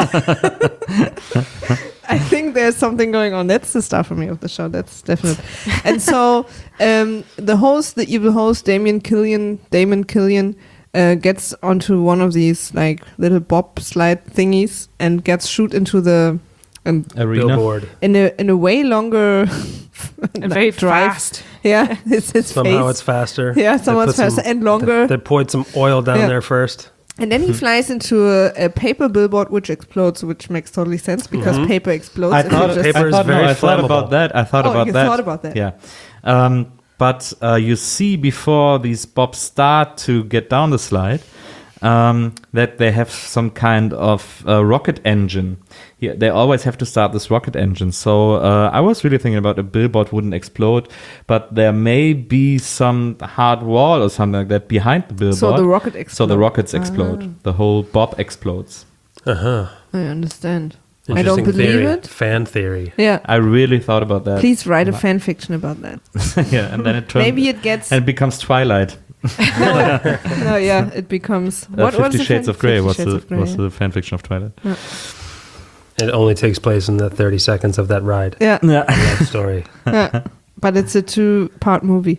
I think there's something going on. That's the star for me of the show. That's definite. And so, the evil host, Damon Killian, gets onto one of these like little bobslide thingies and gets shoot into the Arena. Billboard. in a way longer And very drive. fast. Yeah, it's his Somehow face. it's faster. Yeah, They someone's put some- faster and longer. They poured some oil down Yeah. there first. And then he flies into a paper billboard which explodes, which makes totally sense because paper explodes. I if you thought, just- Paper is very I thought flammable. about that. I thought Oh, about you that. thought about that. Yeah. But you see before these bobs start to get down the slide that they have some kind of rocket engine. Yeah, they always have to start this rocket engine. So I was really thinking about a billboard wouldn't explode, but there may be some hard wall or something like that behind the billboard. So the rocket explodes. So the rockets explode. The whole bob explodes. Uh-huh. I understand. I don't Interesting believe theory. it. Fan theory. Yeah. I really thought about that. Please write a fan fiction about that. Yeah, and then it turns Maybe it gets. and it becomes Twilight. No, yeah, it becomes. What 50 the Shades fan- of Grey 50 was Shades of Grey, was yeah. the fan fiction of Twilight. It only takes place in the 30 seconds of that ride. Yeah, Yeah. That story. yeah. But it's a 2-part movie.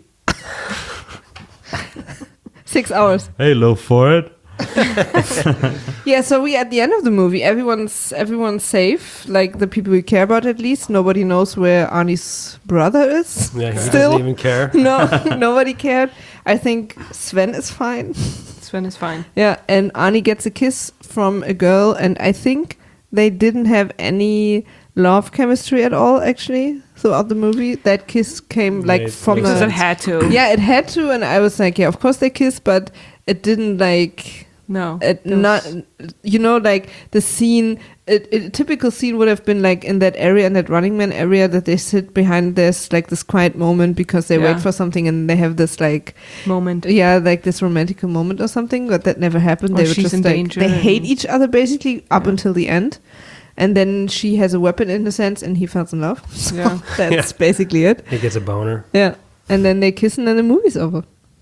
6 hours. Hey, low for it. Yeah, so we at the end of the movie, everyone's safe. Like the people we care about, at least. Nobody knows where Arnie's brother is. Yeah, he Still. doesn't even care. No, nobody cared. I think Sven is fine. Sven is fine. Yeah, and Arnie gets a kiss from a girl, and I think they didn't have any love chemistry at all, actually, throughout the movie. That kiss came like Made- from makes Because a... it had to. Yeah, it had to, and I was like, yeah, of course they kiss, but it didn't like... No. It There was- not, you know, like the scene a typical scene would have been like in that area, in that Running Man area, that they sit behind this like this quiet moment because they wait for something and they have this like moment. Yeah, like this romantic moment or something, but that never happened. Or They were she's just in like danger they hate and- each other basically up until the end. And then she has a weapon in a sense and he falls in love. So Yeah. that's basically it. He gets a boner. Yeah. And then they kiss and then the movie's over.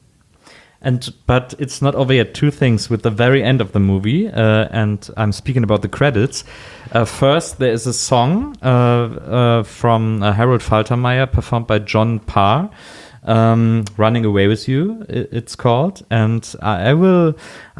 But it's not over yet. Two things with the very end of the movie, and I'm speaking about the credits. First, there is a song from Harold Faltermeyer performed by John Parr, "Running Away with You." It's called, and I will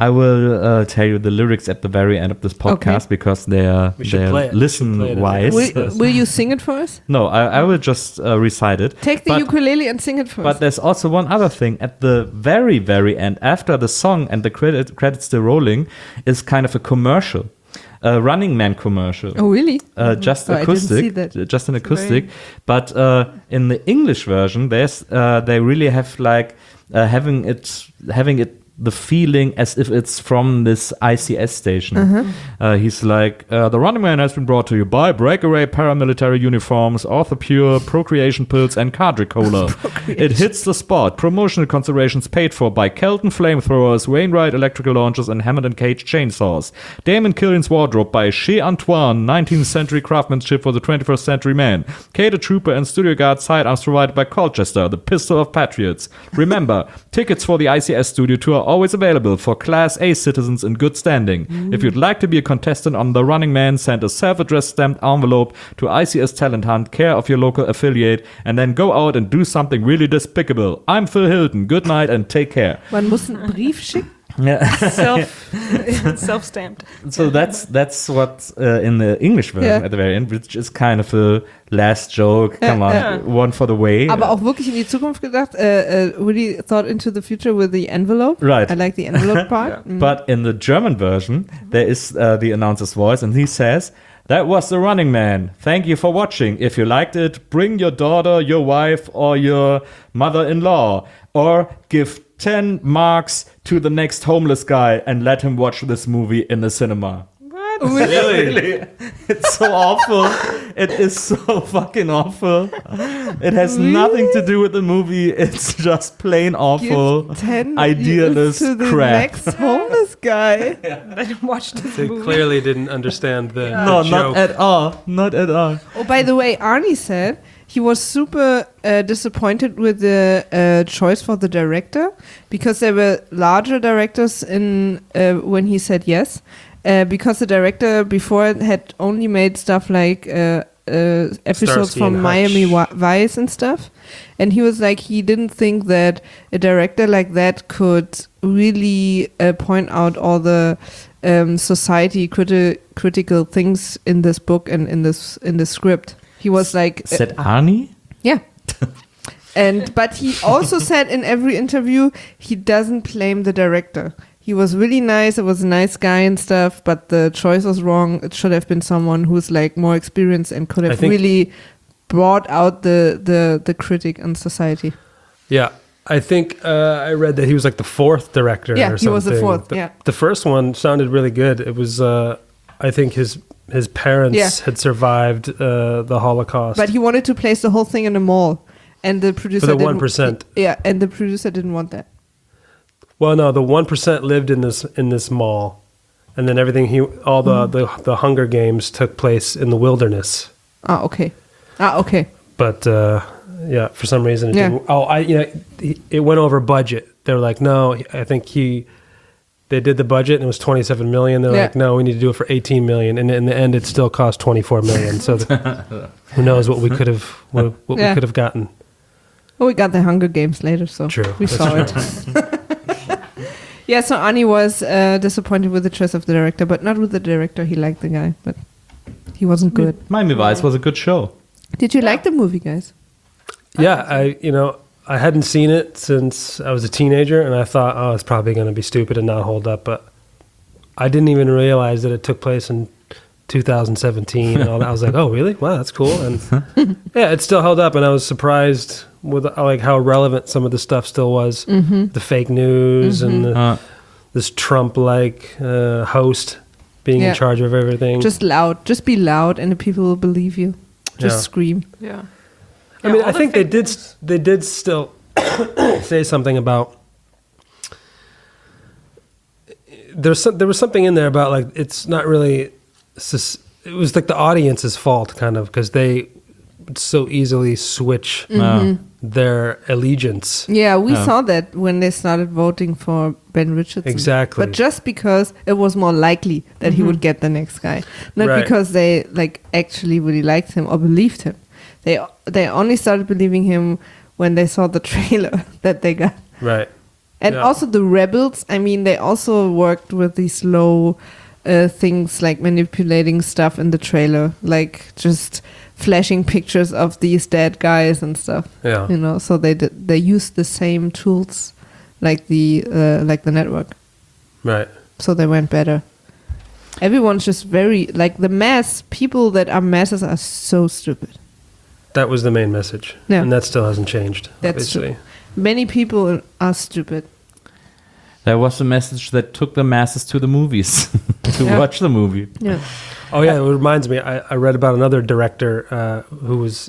tell you the lyrics at the very end of this podcast because they're We should play it. listen We should play it. wise. Will you sing it for us? No, I will just recite it. Take the But- ukulele and sing it for But us. there's also one other thing. At the very, very end, after the song and the credits still rolling, is kind of a commercial, a Running Man commercial. Oh, really? Just Oh, I didn't see acoustic, that. just an acoustic. But in the English version, there's they really have like having it the feeling as if it's from this ICS station. He's like, the Running Man has been brought to you by Breakaway paramilitary uniforms, Orthopure, Procreation pills, and Cadricola. It hits the spot. Promotional considerations paid for by Kelton flamethrowers, Wainwright electrical launchers, and Hammond & Cage chainsaws. Damon Killian's wardrobe by Chez Antoine, 19th century craftsmanship for the 21st century man. Cater Trooper and Studio Guard sidearms provided by Colchester, the pistol of patriots. Remember, tickets for the ICS studio tour are always available for Class A citizens in good standing. If you'd like to be a contestant on The Running Man, send a self-addressed stamped envelope to ICS Talent Hunt, care of your local affiliate, and then go out and do something really despicable. I'm Phil Hilton. Good night and take care. Man muss einen Brief schicken. Yeah. Self-stamped. So that's what in the English version Yeah. at the very end, which is kind of a last joke. Come on, yeah. one for the way. Aber auch wirklich in die Zukunft gedacht. Really thought into the future with the envelope. Right. I like the envelope part. Mm. But in the German version, there is the announcer's voice, and he says, "That was The Running Man. Thank you for watching. If you liked it, bring your daughter, your wife, or your mother-in-law, or give 10 marks to the next homeless guy and let him watch this movie in the cinema." Really? It's so awful. It is so fucking awful. It has nothing to do with the movie. It's just plain awful. Give 10 idealist to the crap. next homeless guy. Let him watch this They movie. clearly didn't understand the No, joke. not at all. Not at all. Oh, by the way, Arnie said he was super disappointed with the choice for the director because there were larger directors in when he said yes. Because the director before had only made stuff like episodes Starsky from and Miami Hutch. Vice and stuff, and he was like he didn't think that a director like that could really point out all the society critical things in this book and in this script. He was like Said Arnie? yeah. But he also said in every interview he doesn't blame the director. He was really nice. It was a nice guy and stuff, but the choice was wrong. It should have been someone who's like more experienced and could have think- really brought out the critic and society. Yeah, I think I read that he was like the fourth director. Yeah, or he was the something. fourth, yeah. The first one sounded really good. It was, I think his parents Yeah. had survived the Holocaust. But he wanted to place the whole thing in a mall, and the producer the didn't- 1%. Yeah, and the producer didn't want that. Well, no, the 1% lived in this mall, and then everything the Hunger Games took place in the wilderness. Ah, okay. But yeah, for some reason it Yeah. didn't. Oh, it went over budget. They were like, no, I think they did the budget and it was 27 million. They're Yeah. like, no, we need to do it for 18 million, and in the end, it still cost 24 million. So who knows what we could have what Yeah. we could have gotten. Well, we got the Hunger Games later, so True, we that's saw it. Yeah, so Arnie was disappointed with the choice of the director, but not with the director. He liked the guy, but he wasn't good. Miami Vice was a good show. Did you like the movie, guys? Yeah, I hadn't seen it since I was a teenager, and I thought, oh, it's probably going to be stupid and not hold up. But I didn't even realize that it took place in 2017 and all that. I was like, oh, really? Wow, that's cool. And yeah, it still held up, and I was surprised with like how relevant some of the stuff still was. The fake news and this Trump-like host. being Yeah. in charge of everything. Just loud. Just be loud, and the people will believe you. Just Yeah. scream. Yeah. I mean, all I the think they fake did. news. They did still say something about. There was something in there about like it's not really. It was like the audience's fault, kind of, because they would so easily switch their allegiance. Yeah, we Yeah. saw that when they started voting for Ben Richardson. Exactly. But just because it was more likely that he would get the next guy, not Right. because they like actually really liked him or believed him. They only started believing him when they saw the trailer that they got. Right. And Yeah. also the rebels, I mean, they also worked with these low things like manipulating stuff in the trailer, like just flashing pictures of these dead guys and stuff. Yeah. You know, so they used the same tools like the network, Right. so they went better. Everyone's just very like the mass people that are masses are so stupid. That was the main message. Yeah. And that still hasn't changed. That's obviously. true. Many people are stupid. There was a message that took the masses to the movies to Yeah. watch the movie. Yeah. Oh yeah, it reminds me. I read about another director who was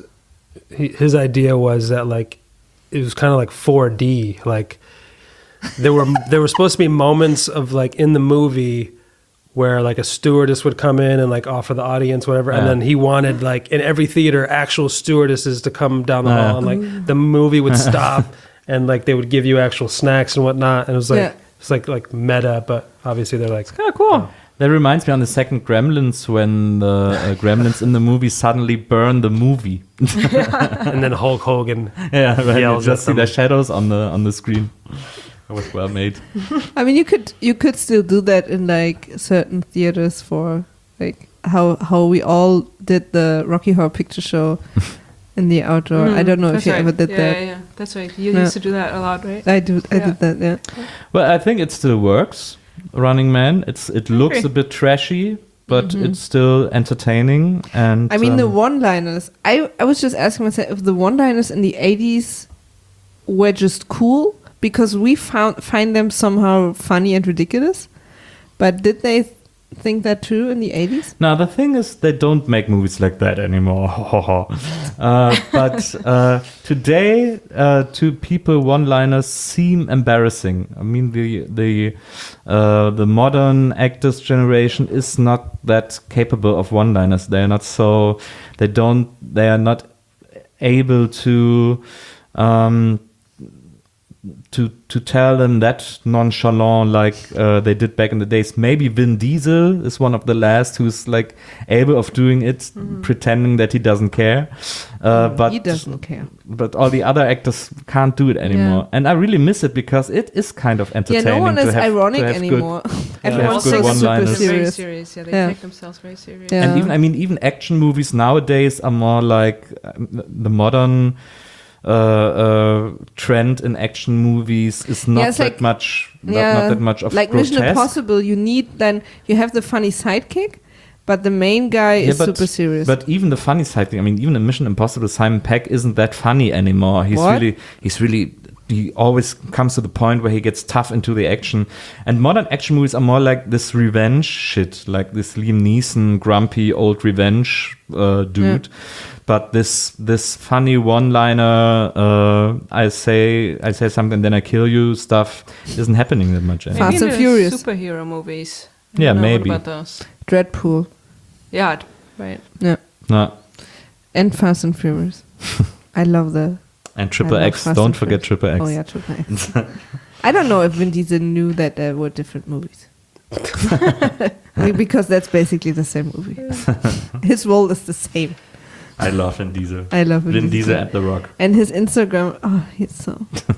his idea was that like it was kind of like 4D. Like there were supposed to be moments of like in the movie where like a stewardess would come in and like offer the audience whatever, and Yeah. then he wanted like in every theater actual stewardesses to come down the hall and like the movie would stop and like they would give you actual snacks and whatnot, and it was like Yeah. it's like meta, but obviously they're like Yeah, cool. That reminds me on the second Gremlins when the Gremlins in the movie suddenly burn the movie. and then Hulk Hogan. Yeah, right. You Yells at just see them. the shadows on the screen. That was well made. I mean, you could still do that in like certain theaters for like how we all did the Rocky Horror Picture Show in the outdoor. I don't know if That's you right. ever did yeah, that. Yeah, that's right. You Yeah. used to do that a lot, right? I Yeah. did that. Yeah. Well, I think it still works. Running Man. It looks agree. a bit trashy, but it's still entertaining. And I mean, the one-liners. I was just asking myself if the one-liners in the 80s were just cool because we find them somehow funny and ridiculous. But did they think that too in the 80s? Now the thing is, they don't make movies like that anymore. But today, to people, one-liners seem embarrassing. I mean, the modern actors generation is not that capable of one-liners. They are not so. They are not able to. To tell them that nonchalant like they did back in the days. Maybe Vin Diesel is one of the last who's like able of doing it, pretending that he doesn't care. But He doesn't care. But all the other actors can't do it anymore, Yeah. and I really miss it because it is kind of Yeah, entertaining. no one to is have, ironic to have anymore. have Everyone's good like super one-liners. They're very serious. serious. Yeah, they Yeah. take themselves very serious. Yeah. And even action movies nowadays are more like the modern trend in action movies is not Yeah, it's that like- much, Yeah. not that much of like grotesque. Mission Impossible. You have the funny sidekick, but the main guy is super serious. But even the funny side thing, I mean, even in Mission Impossible, Simon Pegg isn't that funny anymore. What? He always comes to the point where he gets tough into the action. And modern action movies are more like this revenge shit, like this Liam Neeson grumpy old revenge dude. But this funny one-liner, I say something, then I kill you stuff isn't happening that much anymore. Fast and the Furious. superhero movies. Yeah, I don't know maybe. What about those? Dreadpool. Yeah, right. Yeah. No. And Fast and Furious. I love the. And Triple I love X, Fast don't and forget Furious. Triple X. Oh yeah, Triple X. I don't know if Vin Diesel knew that there were different movies. Because that's basically the same movie. His role is the same. I love Vin Diesel. I love Vin Diesel at The Rock. And his Instagram, he's so.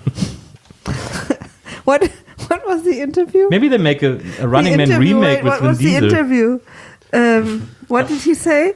What was the interview? Maybe they make a Running The Man interview, remake right, with what Vin was Diesel. the interview? What did he say?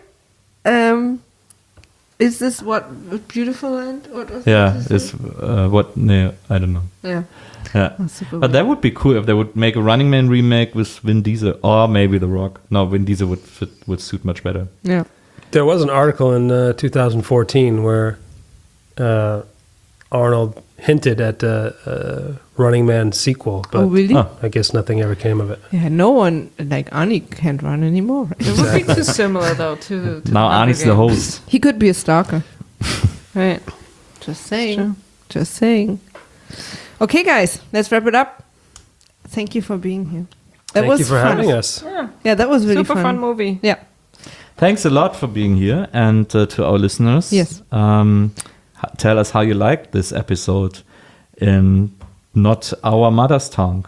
Is this what Beautiful Land? What was Yeah, it? is what? No, I don't know. Yeah. Yeah, Oh, super but that would be cool if they would make a Running Man remake with Vin Diesel or maybe The Rock. No, Vin Diesel would suit much better. Yeah. There was an article in 2014 where Arnold hinted at the Running Man sequel, but Oh, really? Oh. I guess nothing ever came of it. Yeah, no one like Arnie can't run anymore. Right? It would be too similar though to Now Hunger Arnie's the Games. host. He could be a stalker. Right. Just saying. Sure. Just saying. Okay, guys, let's wrap it up. Thank you for being here. That Thank was you for fun. having us. Yeah. Yeah, that was really Super fun movie. Yeah. Thanks a lot for being here, and to our listeners. Yes. Tell us how you liked this episode in not our mother's tongue.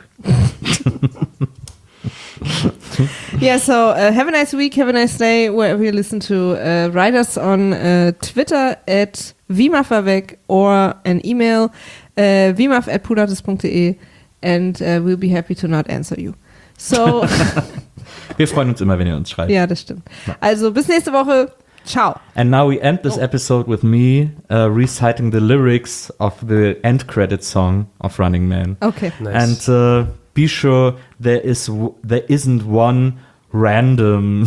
Yeah, so have a nice week, have a nice day, wherever you listen to. Write us on Twitter at @vimafweg or an email vimaf@pulates.de and we'll be happy to not answer you. So, Wir freuen uns immer, wenn ihr uns schreibt. ja, das stimmt. Also, bis nächste Woche. Ciao. And now we end this episode with me reciting the lyrics of the end credit song of Running Man. Okay. Nice. And be sure there isn't one random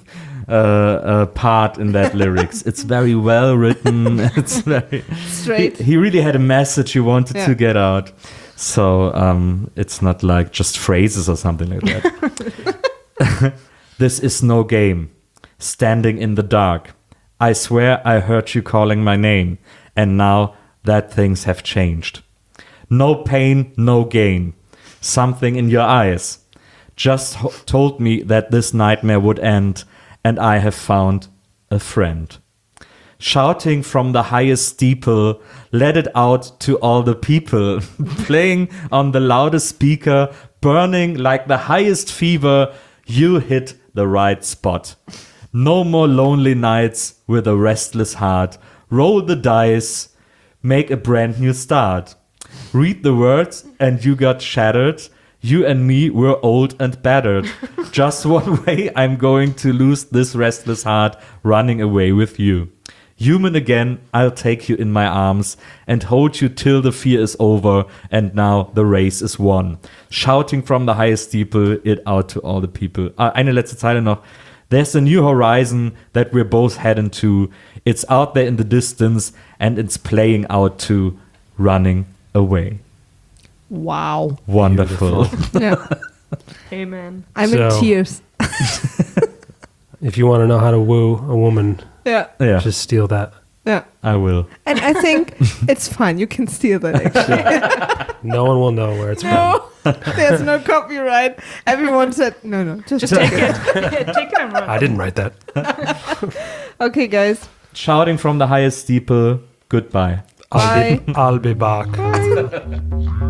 part in that lyrics. It's very well written. It's very Straight. He really had a message he wanted Yeah. to get out. So it's not like just phrases or something like that. This is no game. Standing in the dark. I swear I heard you calling my name, and now that things have changed. No pain, no gain. Something in your eyes just told me that this nightmare would end, and I have found a friend. Shouting from the highest steeple, let it out to all the people. Playing on the loudest speaker, burning like the highest fever, you hit the right spot. No more lonely nights with a restless heart. Roll the dice, make a brand new start. Read the words and you got shattered. You and me were old and battered. Just one way I'm going to lose this restless heart, running away with you. Human again, I'll take you in my arms and hold you till the fear is over and now the race is won. Shouting from the highest steeple it out to all the people. Eine letzte Zeile noch. There's a new horizon that we're both heading to. It's out there in the distance and it's playing out to running away. Wow. Wonderful. Yeah. Amen. I'm in So- tears. If you want to know how to woo a woman, Yeah. Yeah, just steal that. Yeah. I will. And I think it's fine. You can steal that, actually. No one will know where it's from. No, there's no copyright. Everyone said, no, just take it. Take it and run. I didn't write that. Okay, guys. Shouting from the highest steeple, goodbye. Bye. I'll be back.